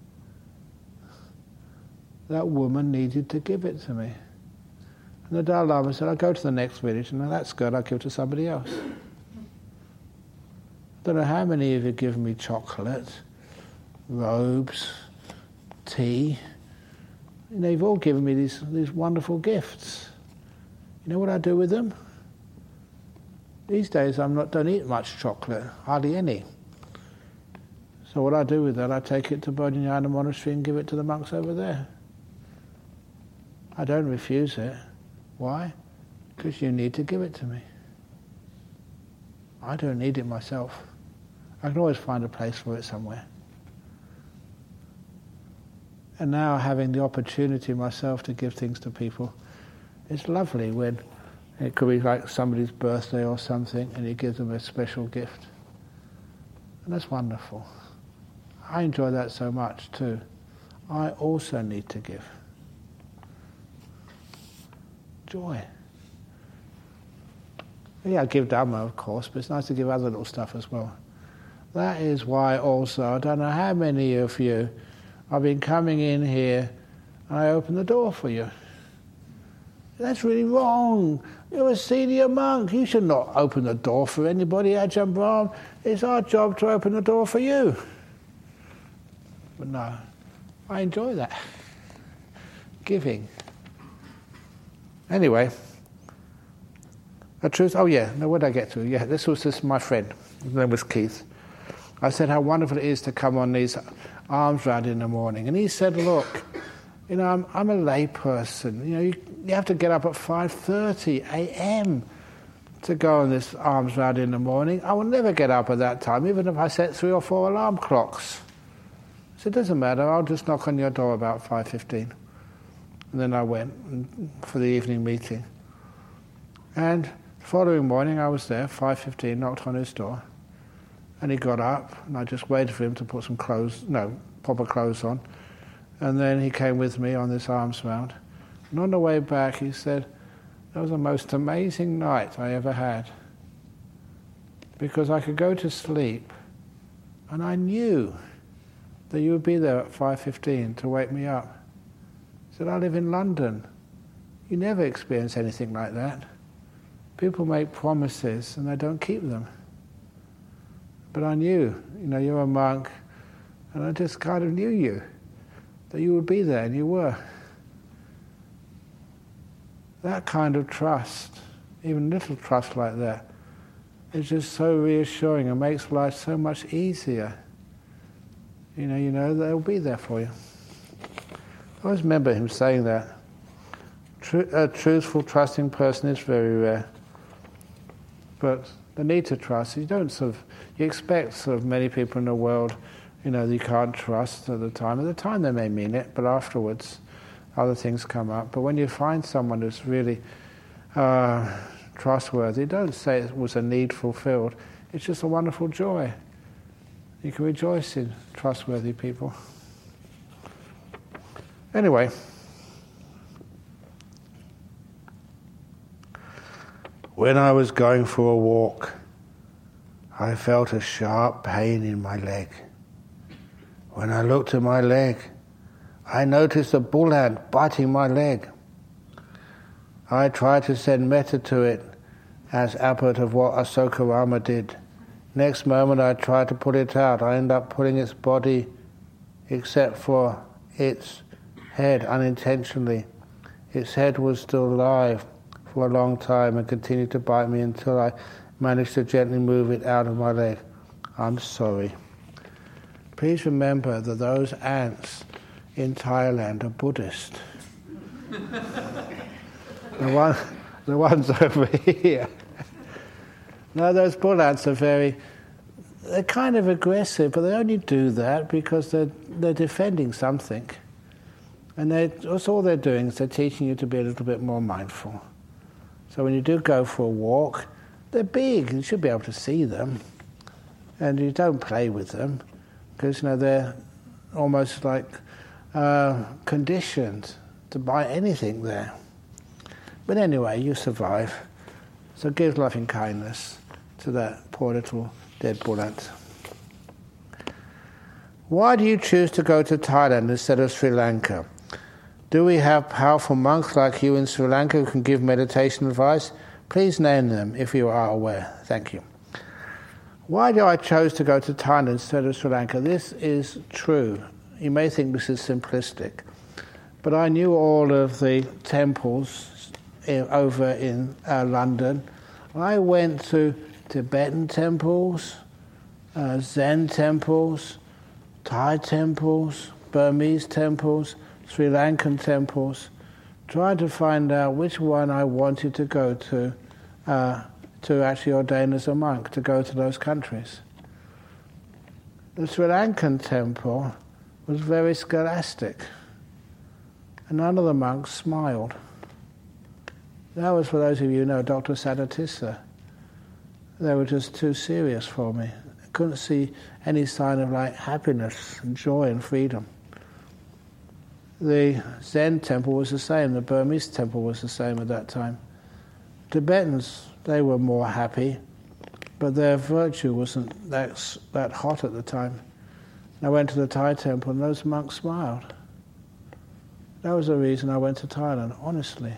That woman needed to give it to me. And the Dalai Lama said, I'll go to the next village, and that skirt I'll give to somebody else. I don't know how many of you have given me chocolate, robes, tea. You've all given me these wonderful gifts. You know what I do with them? These days I don't eat much chocolate, hardly any. So what I do with that, I take it to Bodhinyana Monastery and give it to the monks over there. I don't refuse it. Why? Because you need to give it to me. I don't need it myself. I can always find a place for it somewhere. And now having the opportunity myself to give things to people, it's lovely when it could be like somebody's birthday or something and you give them a special gift. And that's wonderful. I enjoy that so much too. I also need to give. Joy. Yeah, I give Dhamma, of course, but it's nice to give other little stuff as well. That is why also, I don't know how many of you, I've been coming in here and I open the door for you. That's really wrong. You're a senior monk. You should not open the door for anybody, Ajahn Brahm. It's our job to open the door for you. But no, I enjoy that. Giving. Anyway, the truth, where did I get to? Yeah, this was my friend. His name was Keith. I said how wonderful it is to come on these alms round in the morning. And he said, look, I'm a lay person. You have to get up at 5:30 a.m. to go on this alms round in the morning. I will never get up at that time, even if I set 3 or 4 alarm clocks. I said, it doesn't matter, I'll just knock on your door about 5:15. And then I went for the evening meeting. And the following morning I was there, 5:15, knocked on his door. And he got up, and I just waited for him to put some proper clothes on. And then he came with me on this arms round. And on the way back he said, "That was the most amazing night I ever had. Because I could go to sleep, and I knew that you would be there at 5:15 to wake me up." He said, "I live in London. You never experience anything like that. People make promises and they don't keep them. But I knew, you're a monk, and I just kind of knew you, that you would be there, and you were." That kind of trust, even little trust like that, is just so reassuring and makes life so much easier. You know they'll be there for you. I always remember him saying that. A truthful, trusting person is very rare. But the need to trust, you expect many people in the world, that you can't trust at the time. At the time they may mean it, but afterwards other things come up. But when you find someone who's really trustworthy, don't say it was a need fulfilled. It's just a wonderful joy. You can rejoice in trustworthy people. Anyway, when I was going for a walk, I felt a sharp pain in my leg. When I looked at my leg, I noticed a bull ant biting my leg. I tried to send metta to it, as abbot of what Asokarama did. Next moment I tried to pull it out. I ended up pulling its body, except for its head, unintentionally. Its head was still alive for a long time and continued to bite me until I managed to gently move it out of my leg. I'm sorry. Please remember that those ants in Thailand are Buddhist. The ones over here. No, those bull ants are they're kind of aggressive, but they only do that because they're defending something. And that's all they're doing is they're teaching you to be a little bit more mindful. So when you do go for a walk, they're big, you should be able to see them. And you don't play with them, because they're almost like conditioned to bite anything there. But anyway, you survive. So give loving kindness to that poor little dead bull ant. Why do you choose to go to Thailand instead of Sri Lanka? Do we have powerful monks like you in Sri Lanka who can give meditation advice? Please name them if you are aware. Thank you. Why do I choose to go to Thailand instead of Sri Lanka? This is true. You may think this is simplistic, but I knew all of the temples over in London. I went to Tibetan temples, Zen temples, Thai temples, Burmese temples, Sri Lankan temples, trying to find out which one I wanted to go to actually ordain as a monk, to go to those countries. The Sri Lankan temple was very scholastic, and none of the monks smiled. That was, for those of you who know, Dr. Sadatissa. They were just too serious for me. I couldn't see any sign of happiness and joy and freedom. The Zen temple was the same, the Burmese temple was the same at that time. Tibetans, they were more happy, but their virtue wasn't that hot at the time. I went to the Thai temple and those monks smiled. That was the reason I went to Thailand, honestly.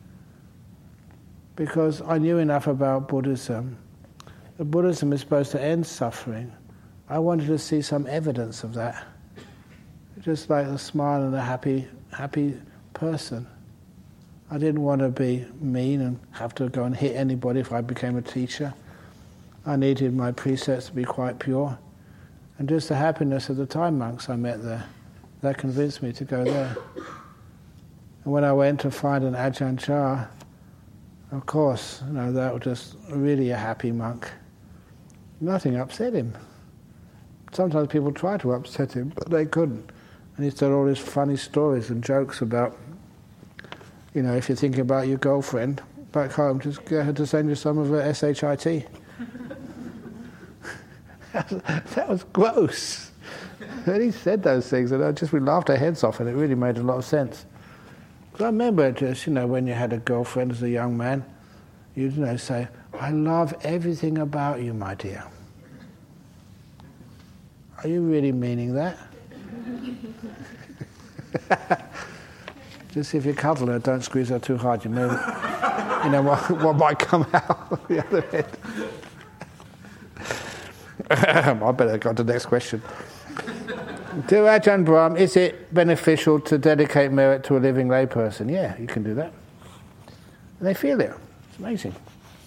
Because I knew enough about Buddhism. The Buddhism is supposed to end suffering. I wanted to see some evidence of that. Just like a smile and a happy person. I didn't want to be mean and have to go and hit anybody if I became a teacher. I needed my precepts to be quite pure. And just the happiness of the Thai monks I met there, that convinced me to go there. And when I went to find an Ajahn Chah, of course, that was just really a happy monk. Nothing upset him. Sometimes people try to upset him, but they couldn't. And he told all these funny stories and jokes about if you're thinking about your girlfriend back home, just get her to send you some of her SHIT. That was gross. And he said those things, and we laughed our heads off, and it really made a lot of sense. Because I remember just, when you had a girlfriend as a young man, you'd say, "I love everything about you, my dear." Are you really meaning that? Just if you cuddle her, don't squeeze her too hard. You know what might come out the other end. I better go to the next question. To Ajahn Brahm, is it beneficial to dedicate merit to a living layperson? Yeah, you can do that. And they feel it. It's amazing.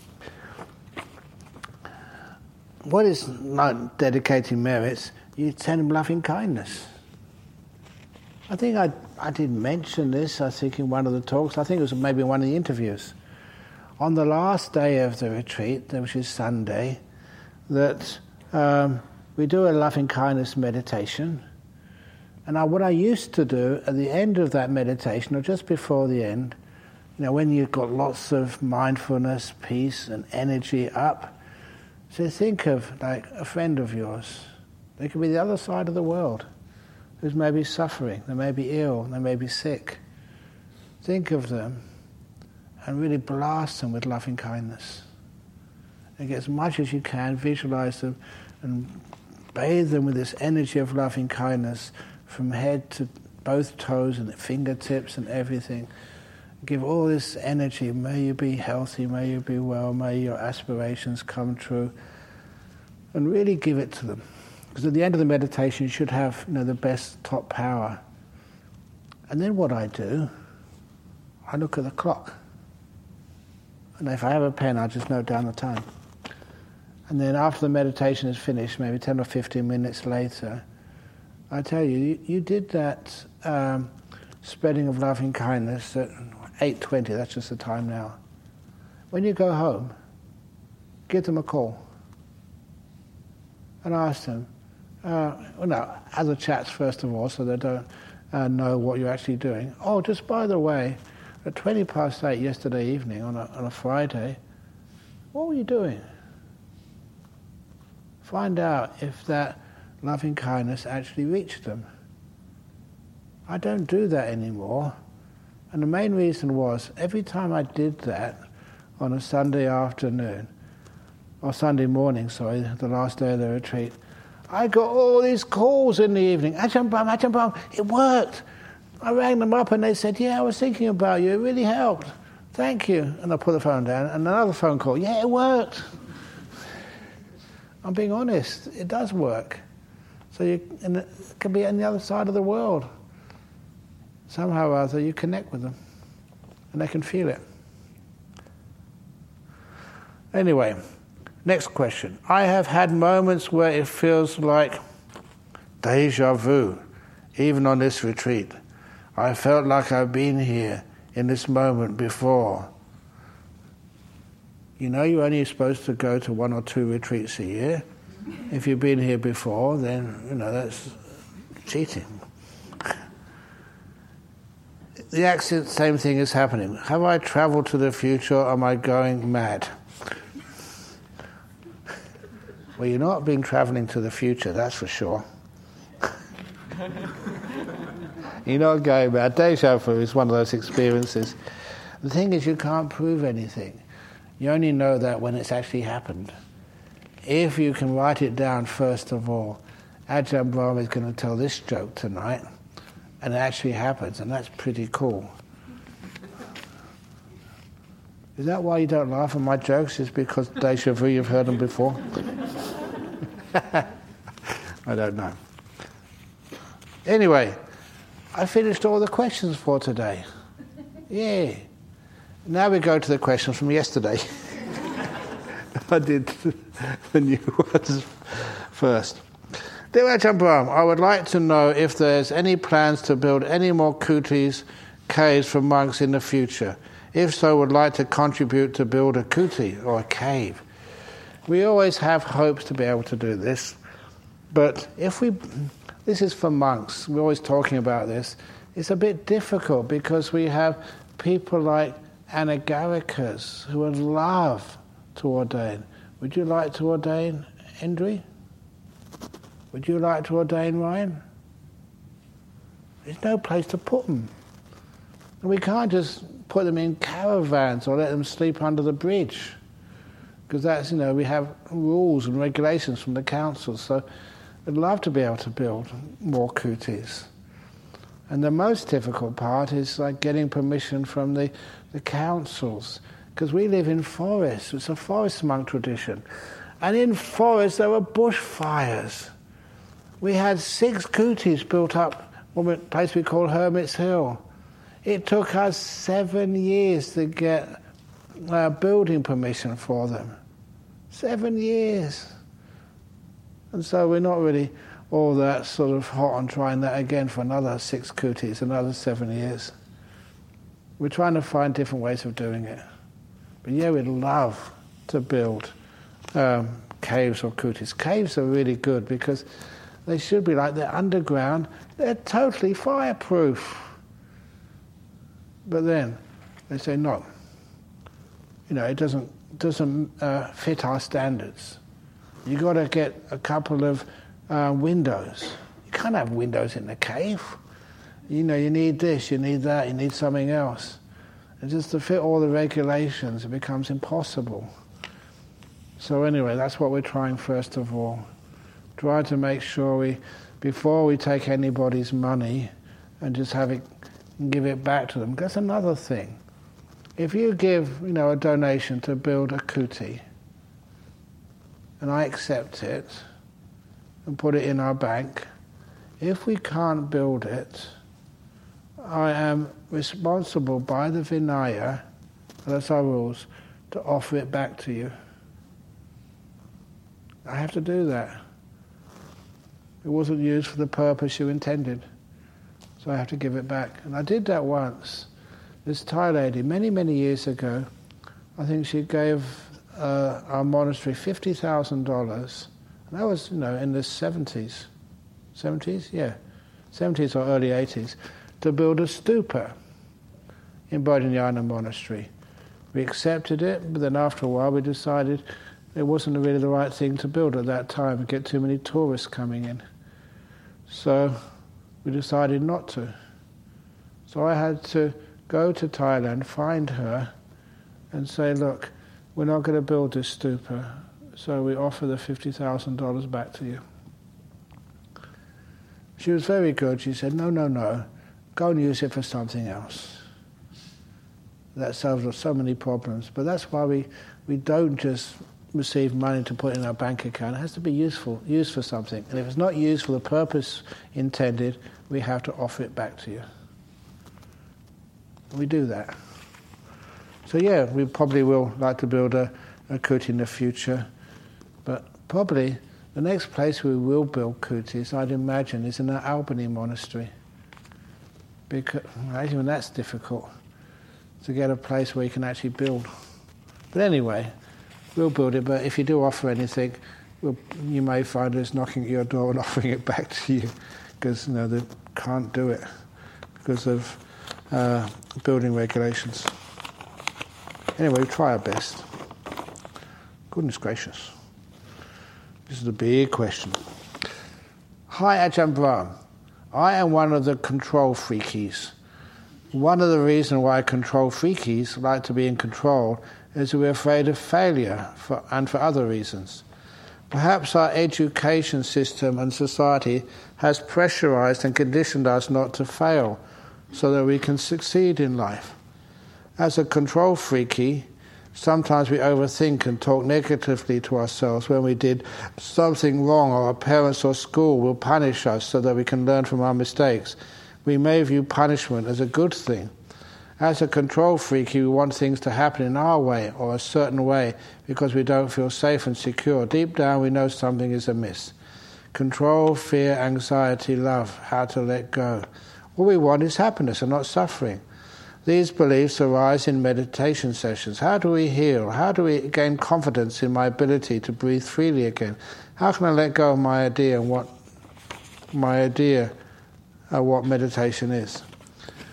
What is not dedicating merits? You send them loving kindness. I think I did mention this, I think, in one of the talks. I think it was maybe one of the interviews. On the last day of the retreat, which is Sunday, that we do a loving kindness meditation. And what I used to do at the end of that meditation, or just before the end, when you've got lots of mindfulness, peace, and energy up, so think of like a friend of yours. They could be the other side of the world, who's maybe suffering, they may be ill, they may be sick. Think of them and really blast them with loving kindness. And get as much as you can, visualize them and bathe them with this energy of loving kindness from head to both toes and the fingertips and everything. Give all this energy. May you be healthy, may you be well, may your aspirations come true. And really give it to them. Because at the end of the meditation you should have the best top power. And then what I do, I look at the clock. And if I have a pen, I just note down the time. And then after the meditation is finished, maybe 10 or 15 minutes later, I tell you, you did that spreading of loving kindness at 8:20, that's just the time now. When you go home, give them a call and ask them, other chats first of all, so they don't know what you're actually doing. Oh, just by the way, at 8:20 yesterday evening on a Friday, what were you doing? Find out if that loving kindness actually reached them. I don't do that anymore. And the main reason was, every time I did that on a Sunday afternoon, or Sunday morning, the last day of the retreat, I got all these calls in the evening. Ajahn Brahm, it worked. I rang them up and they said, yeah, I was thinking about you, it really helped. Thank you. And I put the phone down, and another phone call, yeah, it worked. I'm being honest, it does work. And it can be on the other side of the world. Somehow or other you connect with them and they can feel it. Anyway, next question. I have had moments where it feels like deja vu, even on this retreat. I felt like I've been here in this moment before. You're only supposed to go to 1 or 2 retreats a year. If you've been here before, then, that's cheating. The same thing is happening. Have I travelled to the future, or am I going mad? Well, you're not been travelling to the future, that's for sure. You're not going mad. Deja vu is one of those experiences. The thing is, you can't prove anything. You only know that when it's actually happened. If you can write it down, first of all, Ajahn Brahm is going to tell this joke tonight, and it actually happens, and that's pretty cool. Is that why you don't laugh at my jokes? Is because deja vu, you've heard them before? I don't know. Anyway, I finished all the questions for today. Yeah. Now we go to the questions from yesterday. I did the new ones first. Dear Ajahn Brahm, I would like to know if there's any plans to build any more kutis, caves for monks in the future. If so, would like to contribute to build a kuti or a cave. We always have hopes to be able to do this, but this is for monks, we're always talking about this, it's a bit difficult because we have people like Anagaricus who would love to ordain. Would you like to ordain, Endry? Would you like to ordain, Ryan? There's no place to put them. And we can't just put them in caravans or let them sleep under the bridge, because that's, we have rules and regulations from the council. So I'd love to be able to build more kutis. And the most difficult part is like getting permission from the councils, because we live in forests. It's a forest monk tradition. And in forests there were bushfires. We had 6 kutis built up in a place we call Hermit's Hill. It took us 7 years to get building permission for them. 7 years. And so we're not really all that sort of hot on trying that again for another 6 kutis, another 7 years. We're trying to find different ways of doing it. But yeah, we'd love to build caves or kutis. Caves are really good because they should be like they're underground. They're totally fireproof. But then they say no. It doesn't fit our standards. You've got to get a couple of windows. You can't have windows in the cave. You need this, you need that, you need something else. And just to fit all the regulations, it becomes impossible. So anyway, that's what we're trying first of all. Try to make sure before we take anybody's money and just give it back to them. That's another thing. If you give, a donation to build a kuti, and I accept it and put it in our bank, if we can't build it, I am responsible by the Vinaya, that's our rules, to offer it back to you. I have to do that. It wasn't used for the purpose you intended, so I have to give it back. And I did that once. This Thai lady, many, many years ago, I think she gave our monastery $50,000. And that was, in the 70s. 70s? Yeah. 70s or early 80s. To build a stupa in Bodhinyana Monastery. We accepted it, but then after a while we decided it wasn't really the right thing to build at that time and get too many tourists coming in. So we decided not to. So I had to go to Thailand, find her, and say, look, we're not going to build this stupa, so we offer the $50,000 back to you. She was very good. She said, no, go and use it for something else. That solves so many problems. But that's why we don't just receive money to put in our bank account. It has to be used for something. And if it's not used for the purpose intended, we have to offer it back to you. We do that. So yeah, we probably will like to build a kuti in the future. But probably the next place we will build kutis, I'd imagine, is in the Albany Monastery. Because imagine when that's difficult, to get a place where you can actually build. But anyway, we'll build it, but if you do offer anything, you may find us knocking at your door and offering it back to you, because they can't do it because of building regulations. Anyway, we try our best. Goodness gracious. This is a big question. Hi, Ajahn Brahm. I am one of the control freakies. One of the reasons why control freakies like to be in control is that we're afraid of failure and for other reasons. Perhaps our education system and society has pressurized and conditioned us not to fail so that we can succeed in life. As a control freaky, sometimes we overthink and talk negatively to ourselves when we did something wrong, or our parents or school will punish us so that we can learn from our mistakes. We may view punishment as a good thing. As a control freaky, we want things to happen in our way or a certain way because we don't feel safe and secure. Deep down we know something is amiss. Control, fear, anxiety, love, how to let go. All we want is happiness and not suffering. These beliefs arise in meditation sessions. How do we heal? How do we gain confidence in my ability to breathe freely again? How can I let go of my idea of what meditation is?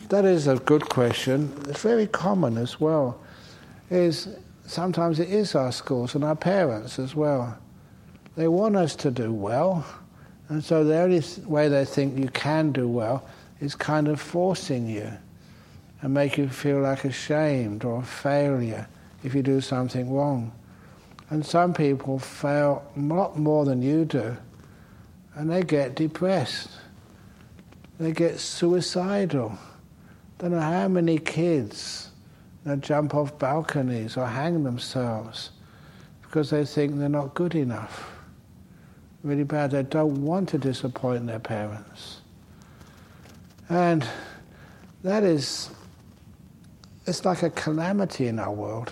That is a good question. It's very common as well. Sometimes it is our schools and our parents as well. They want us to do well, and so the only way they think you can do well is kind of forcing you and make you feel like ashamed or a failure if you do something wrong. And some people fail a lot more than you do, and they get depressed. They get suicidal. Don't know how many kids jump off balconies or hang themselves because they think they're not good enough. Really bad. They don't want to disappoint their parents. And it's like a calamity in our world.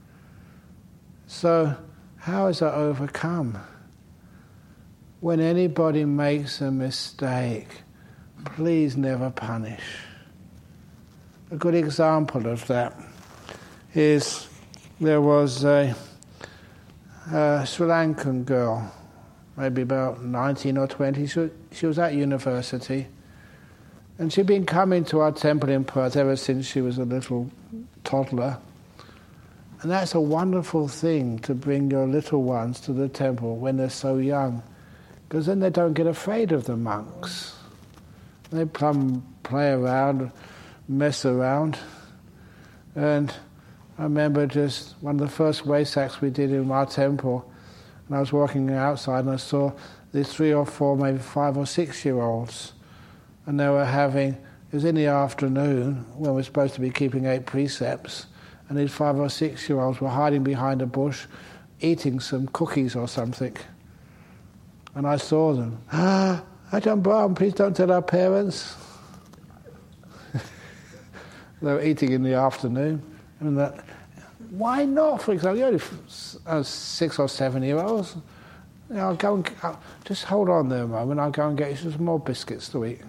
So how is that overcome? When anybody makes a mistake, please never punish. A good example of that is there was a Sri Lankan girl, maybe about 19 or 20. She was at university, and she'd been coming to our temple in Perth ever since she was a little toddler. And that's a wonderful thing, to bring your little ones to the temple when they're so young, because then they don't get afraid of the monks. They play around, mess around. And I remember just one of the first Vaisaks we did in our temple, and I was walking outside and I saw these 3 or 4, maybe 5 or 6-year-olds, and they were having, it was in the afternoon when we're supposed to be keeping 8 precepts, and these 5 or 6-year-olds were hiding behind a bush eating some cookies or something. And I saw them. Ajahn Brahm, please don't tell our parents. They were eating in the afternoon. And why not, for example? You're only 6 or 7-year-olds. I'll go and just hold on there a moment. I'll go and get you some more biscuits to eat.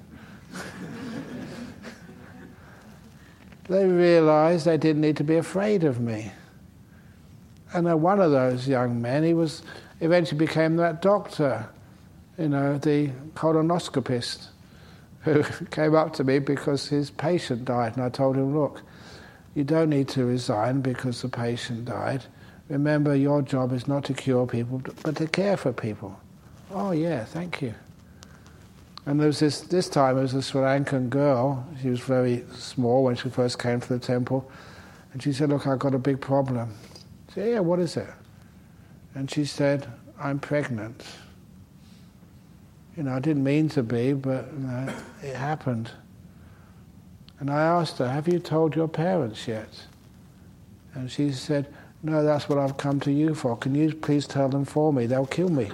They realised they didn't need to be afraid of me. And then one of those young men, he eventually became that doctor, the colonoscopist, who came up to me because his patient died. And I told him, look, you don't need to resign because the patient died. Remember, your job is not to cure people, but to care for people. Oh, yeah, thank you. And there was this time, it was a Sri Lankan girl. She was very small when she first came to the temple. And she said, look, I've got a big problem. I said, yeah, what is it? And she said, I'm pregnant. I didn't mean to be, but it happened. And I asked her, have you told your parents yet? And she said, no, that's what I've come to you for. Can you please tell them for me? They'll kill me.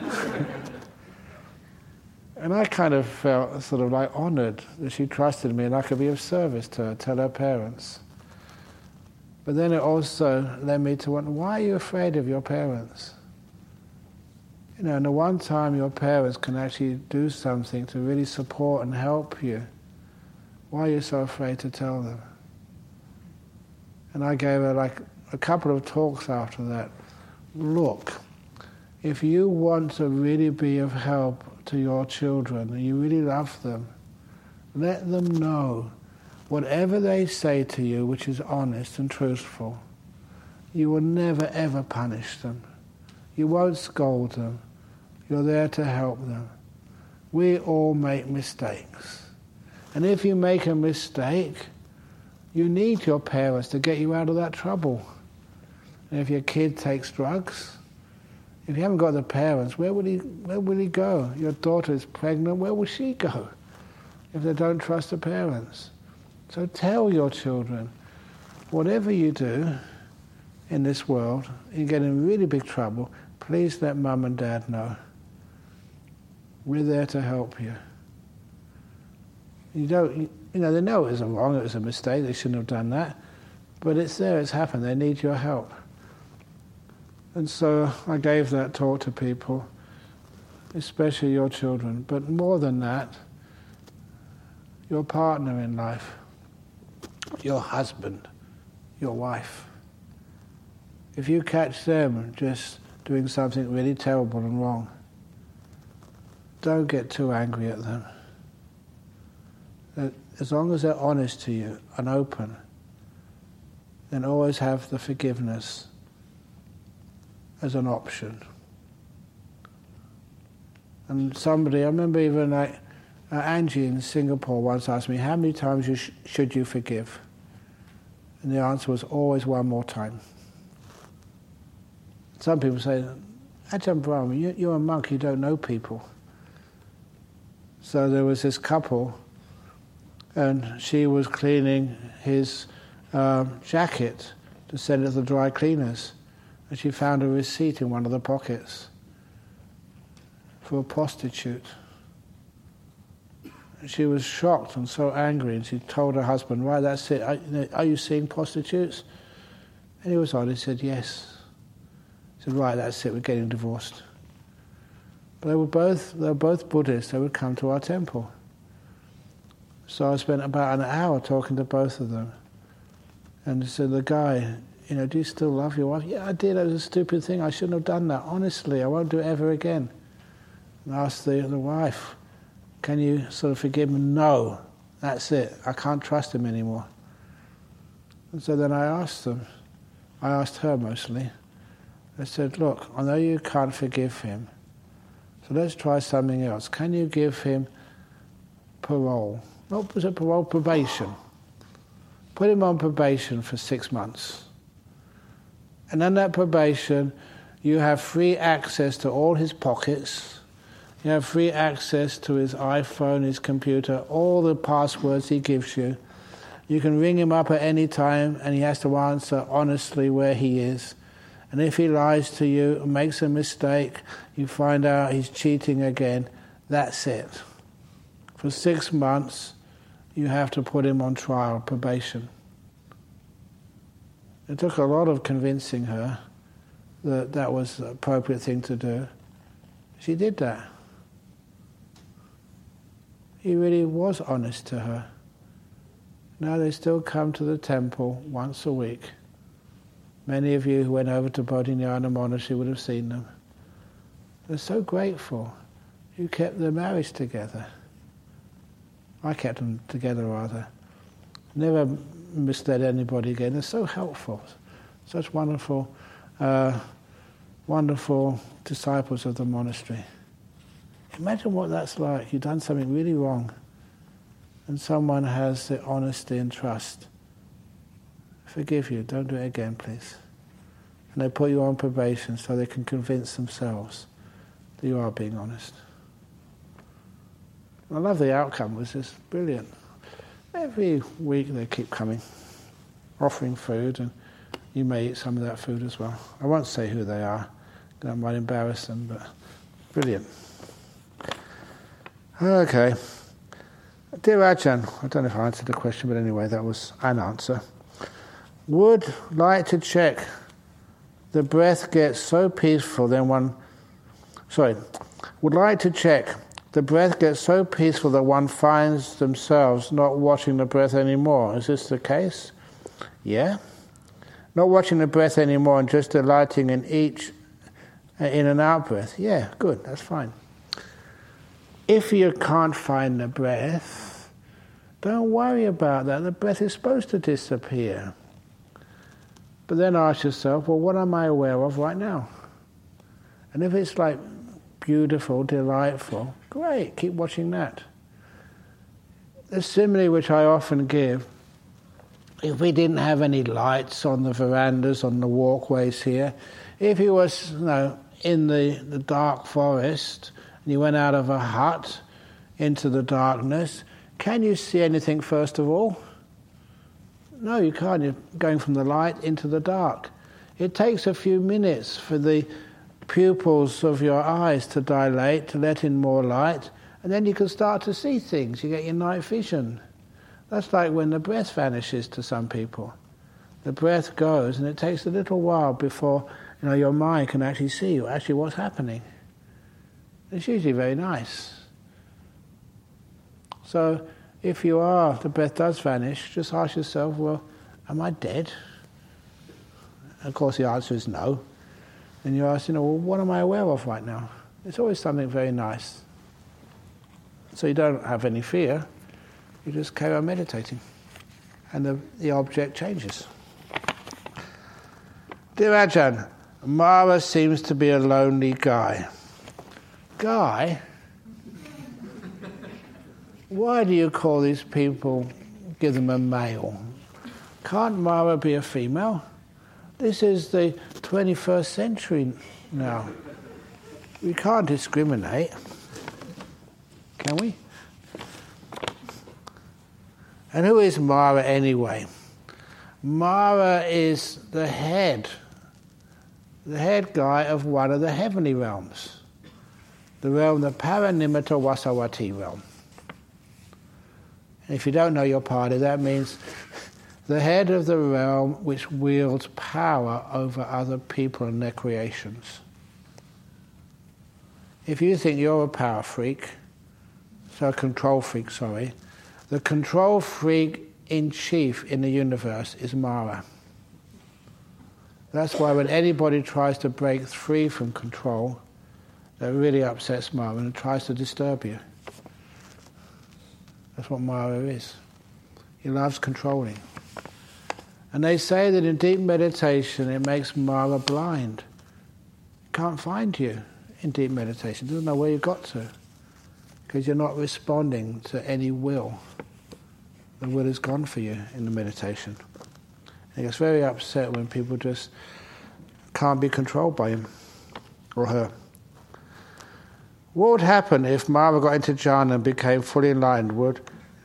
And I kind of felt sort of like honoured that she trusted me and I could be of service to her, tell her parents. But then it also led me to wonder, why are you afraid of your parents? And the one time your parents can actually do something to really support and help you, why are you so afraid to tell them? And I gave her like a couple of talks after that. Look, if you want to really be of help to your children and you really love them, let them know whatever they say to you which is honest and truthful, you will never ever punish them. You won't scold them. You're there to help them. We all make mistakes. And if you make a mistake, you need your parents to get you out of that trouble. And if your kid takes drugs, if you haven't got the parents, where will he go? Your daughter is pregnant, where will she go if they don't trust the parents? So tell your children, whatever you do in this world, you get in really big trouble, please let mum and dad know. We're there to help you. They know it was wrong, it was a mistake, they shouldn't have done that, but it's there, it's happened, they need your help. And so I gave that talk to people, especially your children, but more than that, your partner in life, your husband, your wife. If you catch them just doing something really terrible and wrong, don't get too angry at them. as long as they're honest to you and open, then always have the forgiveness as an option. And somebody, I remember even like Angie in Singapore once asked me, how many times should you forgive? And the answer was always one more time. Some people say, Ajahn Brahm, you're a monk, you don't know people. So there was this couple, and she was cleaning his jacket to send it to the dry cleaners, and she found a receipt in one of the pockets for a prostitute. And she was shocked and so angry, and she told her husband, right, that's it, are you seeing prostitutes? And he was honest, he said, yes. He said, right, that's it, we're getting divorced. But they were both Buddhists, they would come to our temple. So I spent about an hour talking to both of them. And he said, the guy, do you still love your wife? Yeah, I did, it was a stupid thing, I shouldn't have done that. Honestly, I won't do it ever again. And I asked the wife, can you sort of forgive him? No, that's it, I can't trust him anymore. And so then I asked her mostly, I said, look, I know you can't forgive him, so let's try something else. Can you give him parole? Not was it parole, probation. Put him on probation for 6 months. And on that probation, you have free access to all his pockets. You have free access to his iPhone, his computer, all the passwords he gives you. You can ring him up at any time and he has to answer honestly where he is. And if he lies to you and makes a mistake, you find out he's cheating again, that's it. For 6 months, you have to put him on trial, probation. It took a lot of convincing her that that was the appropriate thing to do. She did that. He really was honest to her. Now they still come to the temple once a week. Many of you who went over to Bodhinyana Monastery would have seen them. They're so grateful. You kept their marriage together. I kept them together, rather. Never misled anybody again. They're so helpful. Such wonderful, wonderful disciples of the monastery. Imagine what that's like. You've done something really wrong, and someone has the honesty and trust. Forgive you, don't do it again, please. And they put you on probation so they can convince themselves that you are being honest. I love the outcome, it was just brilliant. Every week they keep coming, offering food, and you may eat some of that food as well. I won't say who they are, that might embarrass them, but brilliant. Okay. Dear Ajahn, I don't know if I answered the question, but anyway, that was an answer. Would like to check the breath gets so peaceful would like to check the breath gets so peaceful that one finds themselves not watching the breath anymore. Is this the case? Yeah. Not watching the breath anymore and just delighting in each in and out breath. Yeah, good, that's fine. If you can't find the breath, don't worry about that. The breath is supposed to disappear. But then ask yourself, well, what am I aware of right now? And if it's like beautiful, delightful, great, keep watching that. The simile which I often give, if we didn't have any lights on the verandas, on the walkways here, if you was in the dark forest and you went out of a hut into the darkness, can you see anything first of all? No, you can't. You're going from the light into the dark. It takes a few minutes for the pupils of your eyes to dilate, to let in more light, and then you can start to see things. You get your night vision. That's like when the breath vanishes to some people. The breath goes, and it takes a little while before your mind can actually see what's happening. It's usually very nice. So if the breath does vanish, just ask yourself, well, am I dead? And of course the answer is no. Then you ask, well, what am I aware of right now? It's always something very nice. So you don't have any fear. You just carry on meditating, and the object changes. Dear Ajahn, Mara seems to be a lonely guy. Guy? Why do you call these people, give them a male? Can't Mara be a female? This is the 21st century now. We can't discriminate, can we? And who is Mara anyway? Mara is the head guy of one of the heavenly realms, the realm, the Paranimitta Vasavati realm. And if you don't know your party, that means the head of the realm which wields power over other people and their creations. If you think you're a power freak, a control freak, the control freak in chief in the universe is Mara. That's why when anybody tries to break free from control, that really upsets Mara and tries to disturb you. That's what Mara is. He loves controlling. And they say that in deep meditation it makes Mara blind. He can't find you in deep meditation. He doesn't know where you got to, because you're not responding to any will. The will is gone for you in the meditation. And he gets very upset when people just can't be controlled by him or her. What would happen if Mara got into jhana and became fully enlightened? Would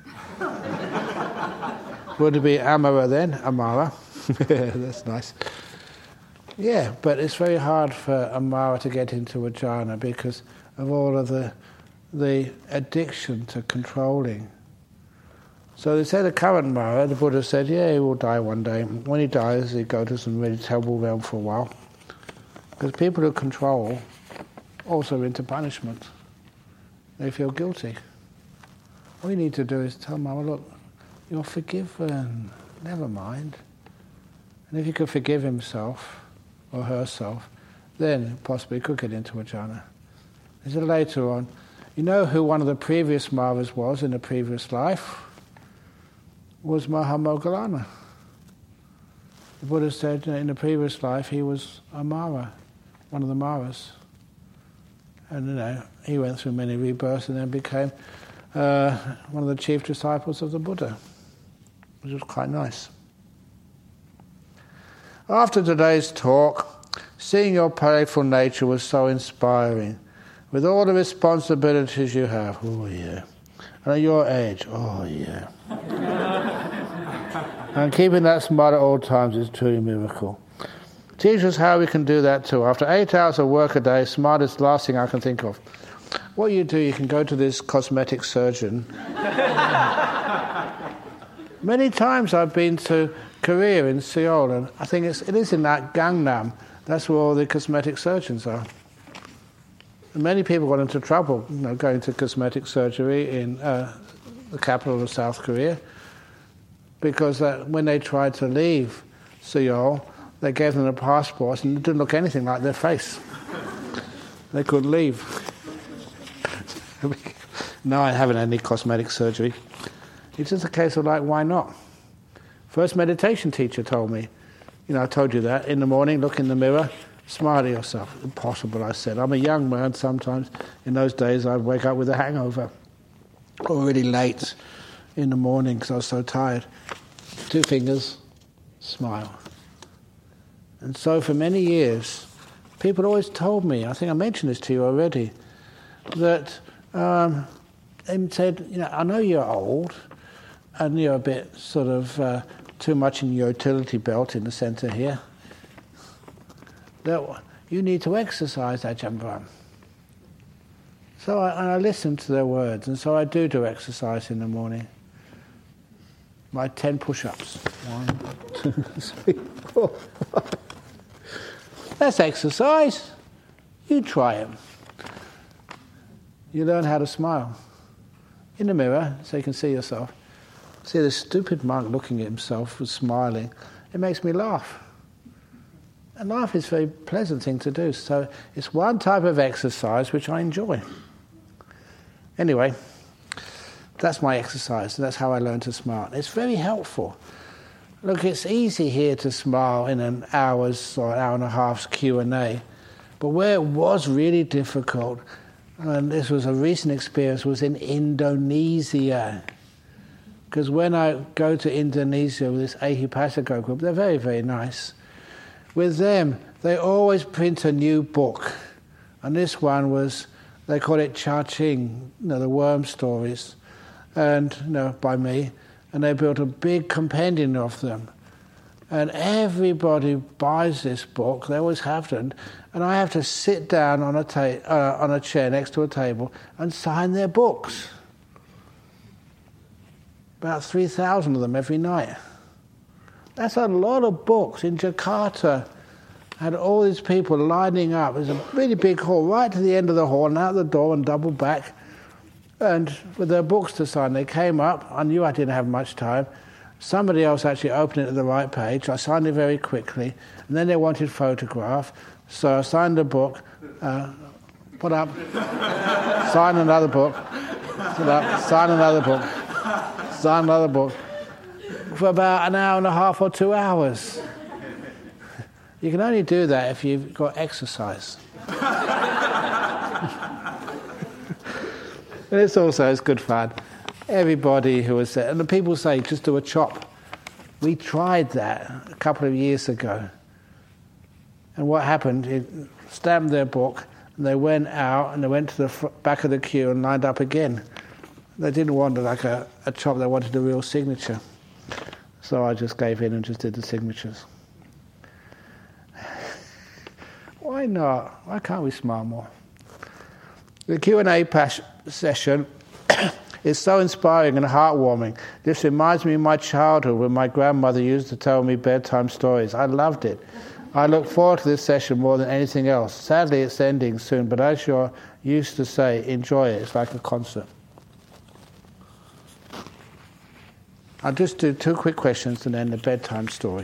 it be Amara then? Amara? That's nice. Yeah, but it's very hard for Amara to get into a jhana because of all of the addiction to controlling. So they say the current Mara, the Buddha said, yeah, he will die one day. When he dies, he'll go to some really terrible realm for a while. Because people who control also are into punishment. They feel guilty. All you need to do is tell Mara, look, you're forgiven. Never mind. And if you could forgive himself or herself, then possibly could get into a jhana. Is it later on? You know who one of the previous Maras was in the previous life? Was Mahamoggallana. The Buddha said in the previous life he was a Mara, one of the Maras. And he went through many rebirths and then became one of the chief disciples of the Buddha, which was quite nice. After today's talk, seeing your playful nature was so inspiring. With all the responsibilities you have, oh yeah. And at your age, oh yeah. And keeping that smile at all times is truly a miracle. Teach us how we can do that too. After 8 hours of work a day, smile is the last thing I can think of. What you do, you can go to this cosmetic surgeon. Many times I've been to Korea in Seoul, and I think it is in that Gangnam. That's where all the cosmetic surgeons are. And many people got into trouble, going to cosmetic surgery in the capital of South Korea, because when they tried to leave Seoul, they gave them a passport and it didn't look anything like their face. They couldn't leave. No, I haven't had any cosmetic surgery. It's just a case of why not? First meditation teacher told me, I told you that, in the morning, look in the mirror, smile at yourself. Impossible, I said. I'm a young man sometimes. In those days, I'd wake up with a hangover. Or really late in the morning because I was so tired. 2 fingers, smile. And so for many years, people always told me, I think I mentioned this to you already, that they said, I know you're old and you're a bit sort of too much in your utility belt in the centre here, that you need to exercise, Ajahn Brahm. So I listened to their words, and so I do exercise in the morning. My 10 push-ups. 1, 2, 3, 4, 5. That's exercise. You try it. You learn how to smile. In the mirror, so you can see yourself. See this stupid monk looking at himself, smiling. It makes me laugh. And laugh is a very pleasant thing to do. So it's one type of exercise which I enjoy. Anyway, That's my exercise. That's how I learn to smile. It's very helpful. Look, it's easy here to smile in an hour's or an hour and a half's Q&A. But where it was really difficult, and this was a recent experience, was in Indonesia. Because when I go to Indonesia with this Ahipassago group, they're very, very nice. With them, they always print a new book. And this one was, they call it Cha-Ching, the worm stories, and by me. And they built a big compendium of them. And everybody buys this book, they always have them, and I have to sit down on a chair next to a table and sign their books. About 3,000 of them every night. That's a lot of books. In Jakarta, I had all these people lining up. There's a really big hall, right to the end of the hall, and out the door and double back, and with their books to sign. They came up. I knew I didn't have much time. Somebody else actually opened it at the right page. I signed it very quickly, and then they wanted photograph. So I signed the book, put up, sign another book, put up, sign another book, sign another book, for about an hour and a half or 2 hours. You can only do that if you've got exercise. And it's good fun. Everybody who was there, and the people say, just do a chop. We tried that a couple of years ago. And what happened, it stamped their book, and they went out, and they went to the back of the queue and lined up again. They didn't want like a chop, they wanted a real signature. So I just gave in and just did the signatures. Why not? Why can't we smile more? The Q&A session is so inspiring and heartwarming. This reminds me of my childhood when my grandmother used to tell me bedtime stories. I loved it. I look forward to this session more than anything else. Sadly, it's ending soon, but as you used to say, enjoy it. It's like a concert. I'll just do 2 quick questions and then the bedtime story.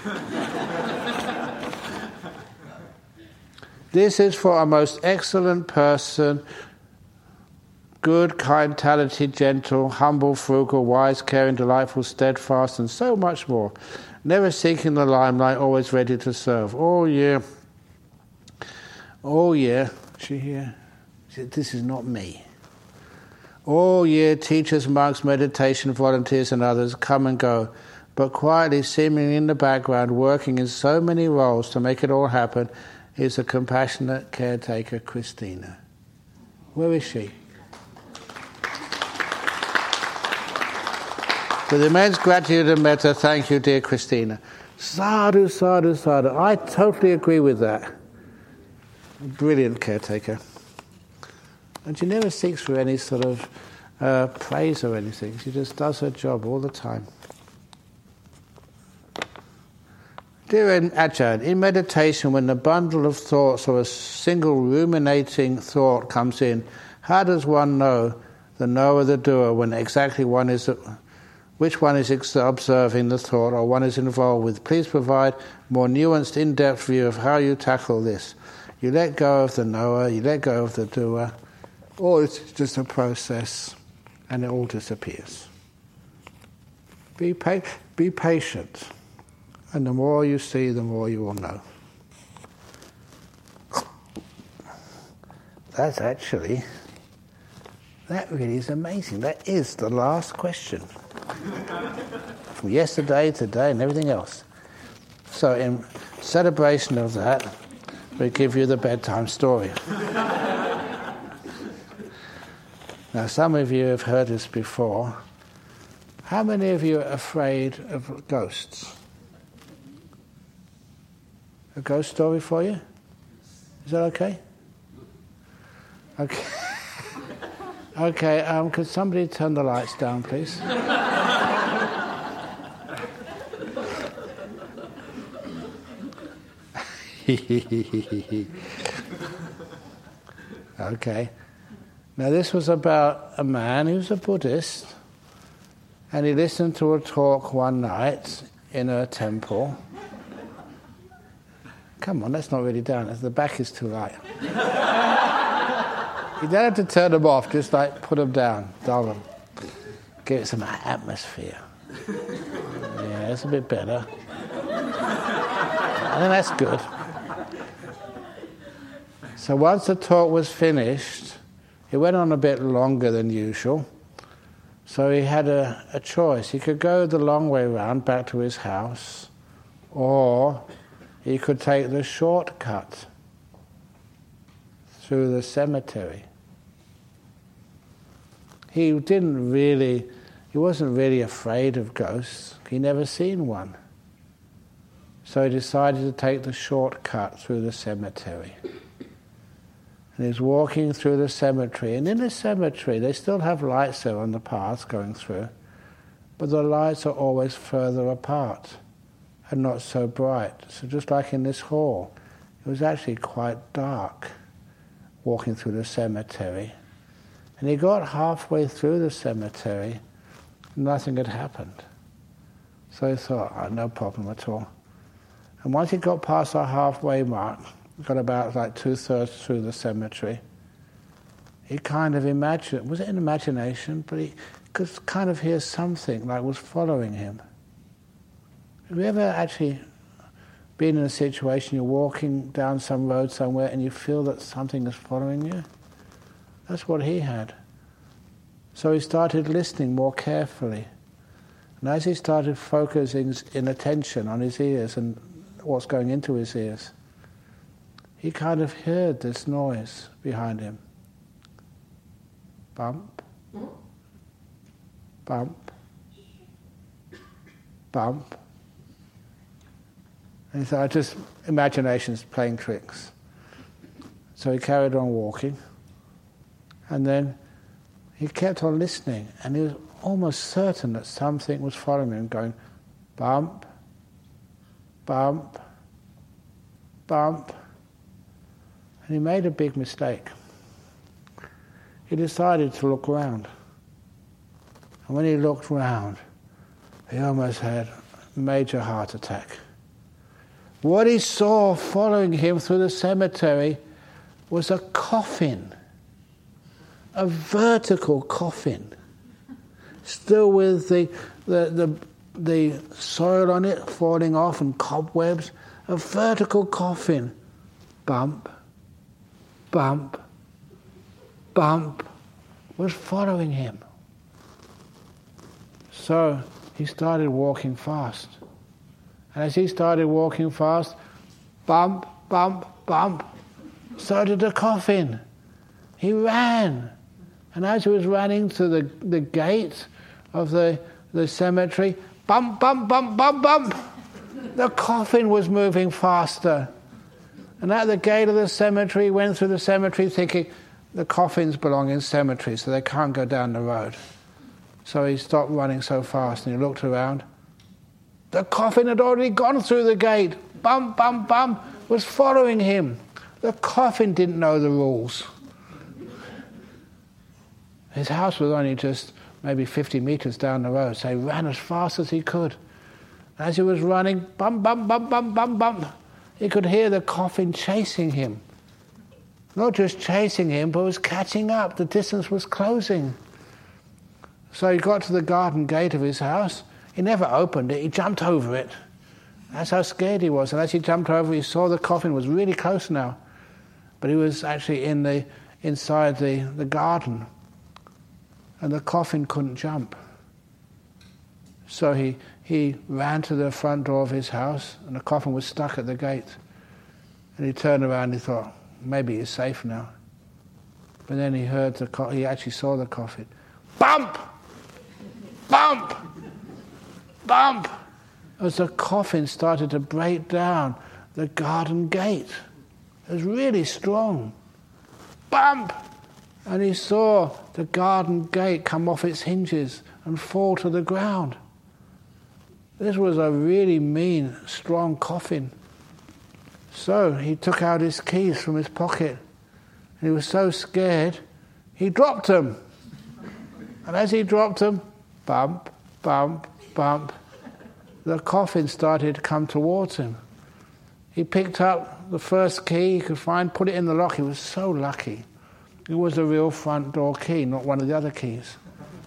This is for a most excellent person, good, kind, talented, gentle, humble, frugal, wise, caring, delightful, steadfast, and so much more. Never seeking the limelight, always ready to serve. All year. She here? This is not me. All year, teachers, monks, meditation volunteers, and others come and go, but quietly, seemingly in the background, working in so many roles to make it all happen, is a compassionate caretaker, Christina. Where is she? With immense gratitude and metta, thank you, dear Christina. Sadhu, sadhu, sadhu. I totally agree with that. Brilliant caretaker. And she never seeks for any sort of praise or anything. She just does her job all the time. Dear Ajahn, in meditation, when a bundle of thoughts or a single ruminating thought comes in, how does one know the knower, the doer, when exactly which one is observing the thought or one is involved with? Please provide more nuanced, in-depth view of how you tackle this. You let go of the knower, you let go of the doer, or it's just a process and it all disappears. Be patient. And the more you see, the more you will know. That really is amazing. That is the last question. From yesterday, today, and everything else. So in celebration of that, we give you the bedtime story. Now, some of you have heard this before. How many of you are afraid of ghosts? A ghost story for you? Is that okay? Okay. Okay, could somebody turn the lights down, please? Okay. Now this was about a man who's a Buddhist, and he listened to a talk one night in a temple. Come on, that's not really down. The back is too light. You don't have to turn them off, just like put them down, dull them. give it some atmosphere. Yeah, it's a bit better. I think that's good. So once the talk was finished, it went on a bit longer than usual. So he had a choice. He could go the long way round back to his house, or he could take the shortcut through the cemetery. He wasn't really afraid of ghosts. He'd never seen one. So he decided to take the shortcut through the cemetery. And he's walking through the cemetery. And in the cemetery, they still have lights there on the path going through, but the lights are always further apart and not so bright. So just like in this hall, it was actually quite dark walking through the cemetery. And he got halfway through the cemetery, nothing had happened. So he thought, no problem at all. And once he got past the halfway mark, got about like 2/3 through the cemetery, he kind of imagined, was it an imagination? But he could kind of hear something like was following him. Have you ever actually been in a situation, you're walking down some road somewhere and you feel that something is following you? That's what he had. So he started listening more carefully. And as he started focusing in attention on his ears and what's going into his ears, he kind of heard this noise behind him. Bump, bump, bump. And he thought, just imagination's playing tricks. So he carried on walking, and then he kept on listening, and he was almost certain that something was following him, going bump, bump, bump. And he made a big mistake. He decided to look round. And when he looked round, he almost had a major heart attack. What he saw following him through the cemetery was a coffin, a vertical coffin, still with the soil on it falling off and cobwebs, a vertical coffin. Bump, bump, bump, was following him. So he started walking fast. And as he started walking fast, bump, bump, bump, so did the coffin. He ran. And as he was running to the gate of the cemetery, bump, bump, bump, bump, bump, the coffin was moving faster. And at the gate of the cemetery, he went through the cemetery thinking, the coffins belong in cemeteries, so they can't go down the road. So he stopped running so fast and he looked around. The coffin had already gone through the gate. Bump, bump, bump, was following him. The coffin didn't know the rules. His house was only just maybe 50 meters down the road, so he ran as fast as he could. As he was running, bump, bump, bump, bump, bump, bump, he could hear the coffin chasing him. Not just chasing him, but was catching up. The distance was closing. So he got to the garden gate of his house. He never opened it. He jumped over it. That's how scared he was. And as he jumped over, he saw the coffin was really close now. But he was actually inside the garden. And the coffin couldn't jump. So he ran to the front door of his house, and the coffin was stuck at the gate. And he turned around and he thought, maybe he's safe now. But then he heard he actually saw the coffin. Bump! Bump! Bump! As the coffin started to break down the garden gate. It was really strong. Bump! And he saw the garden gate come off its hinges and fall to the ground. This was a really mean, strong coffin. So he took out his keys from his pocket, and he was so scared, he dropped them. And as he dropped them, bump, bump, bump, the coffin started to come towards him. He picked up the first key he could find, put it in the lock. He was so lucky. It was a real front door key, not one of the other keys.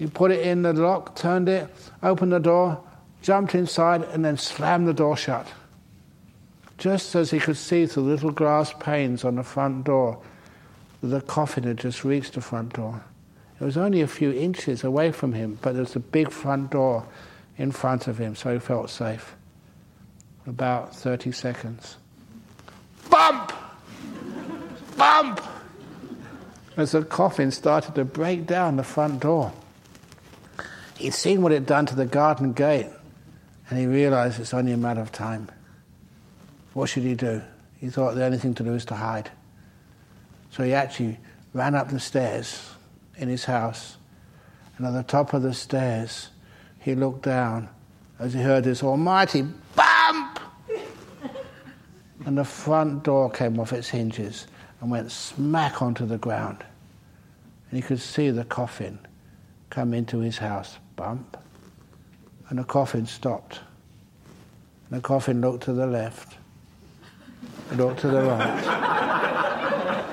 He put it in the lock, turned it, opened the door, jumped inside, and then slammed the door shut. Just as he could see through the little glass panes on the front door, the coffin had just reached the front door. It was only a few inches away from him, but there was a big front door in front of him, so he felt safe. About 30 seconds. Bump! Bump! As the coffin started to break down the front door. He'd seen what it had done to the garden gate, and he realized it's only a matter of time. What should he do? He thought the only thing to do is to hide. So he actually ran up the stairs in his house, and at the top of the stairs, he looked down as he heard this almighty bump! And the front door came off its hinges and went smack onto the ground. And he could see the coffin come into his house, bump, and the coffin stopped. And the coffin looked to the left, looked to the right.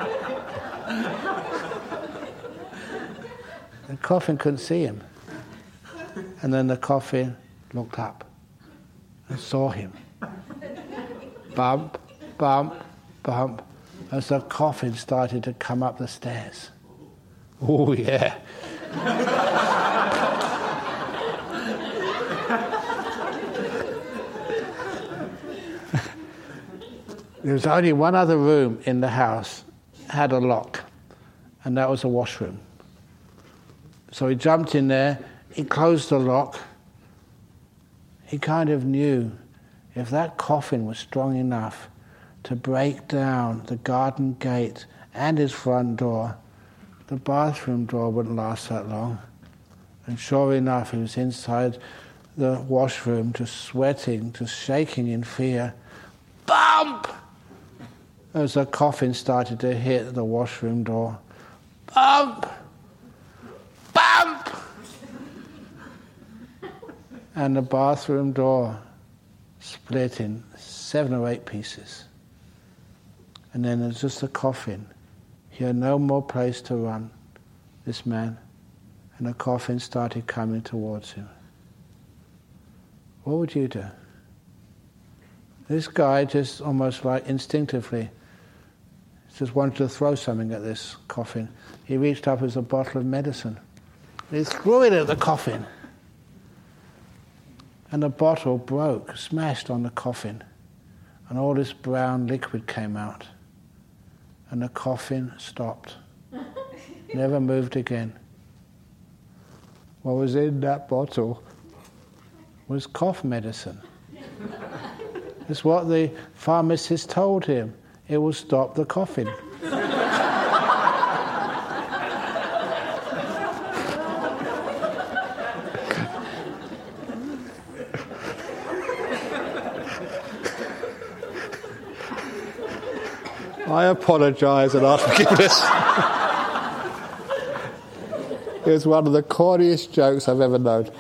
The coffin couldn't see him. And then the coffin looked up and saw him. Bump, bump, bump, as the coffin started to come up the stairs. Oh, yeah. There was only one other room in the house, had a lock, and that was a washroom. So he jumped in there, he closed the lock. He kind of knew if that coffin was strong enough to break down the garden gate and his front door, the bathroom door wouldn't last that long. And sure enough, he was inside the washroom, just sweating, just shaking in fear. Bump! As the coffin started to hit the washroom door. Bump! Bump! And the bathroom door split in 7 or 8 pieces. And then there's just a coffin. He had no more place to run, this man. And the coffin started coming towards him. What would you do? This guy just almost like instinctively just wanted to throw something at this coffin. He reached up as a bottle of medicine. He threw it at the coffin. And the bottle broke, smashed on the coffin. And all this brown liquid came out. And the coffin stopped. Never moved again. What was in that bottle was cough medicine. It's what the pharmacist told him. It will stop the coughing. I apologise and ask forgiveness. It was one of the corniest jokes I've ever known.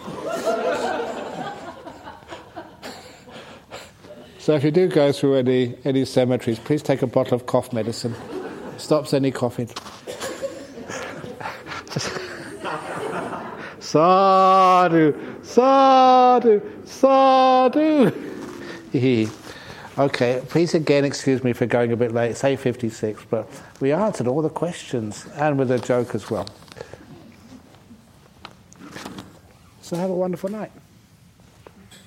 So if you do go through any cemeteries, please take a bottle of cough medicine. Stops any coughing. Sadhu, sadhu, sadhu. Okay, please again excuse me for going a bit late. It's 8:56, but we answered all the questions, and with a joke as well. So have a wonderful night.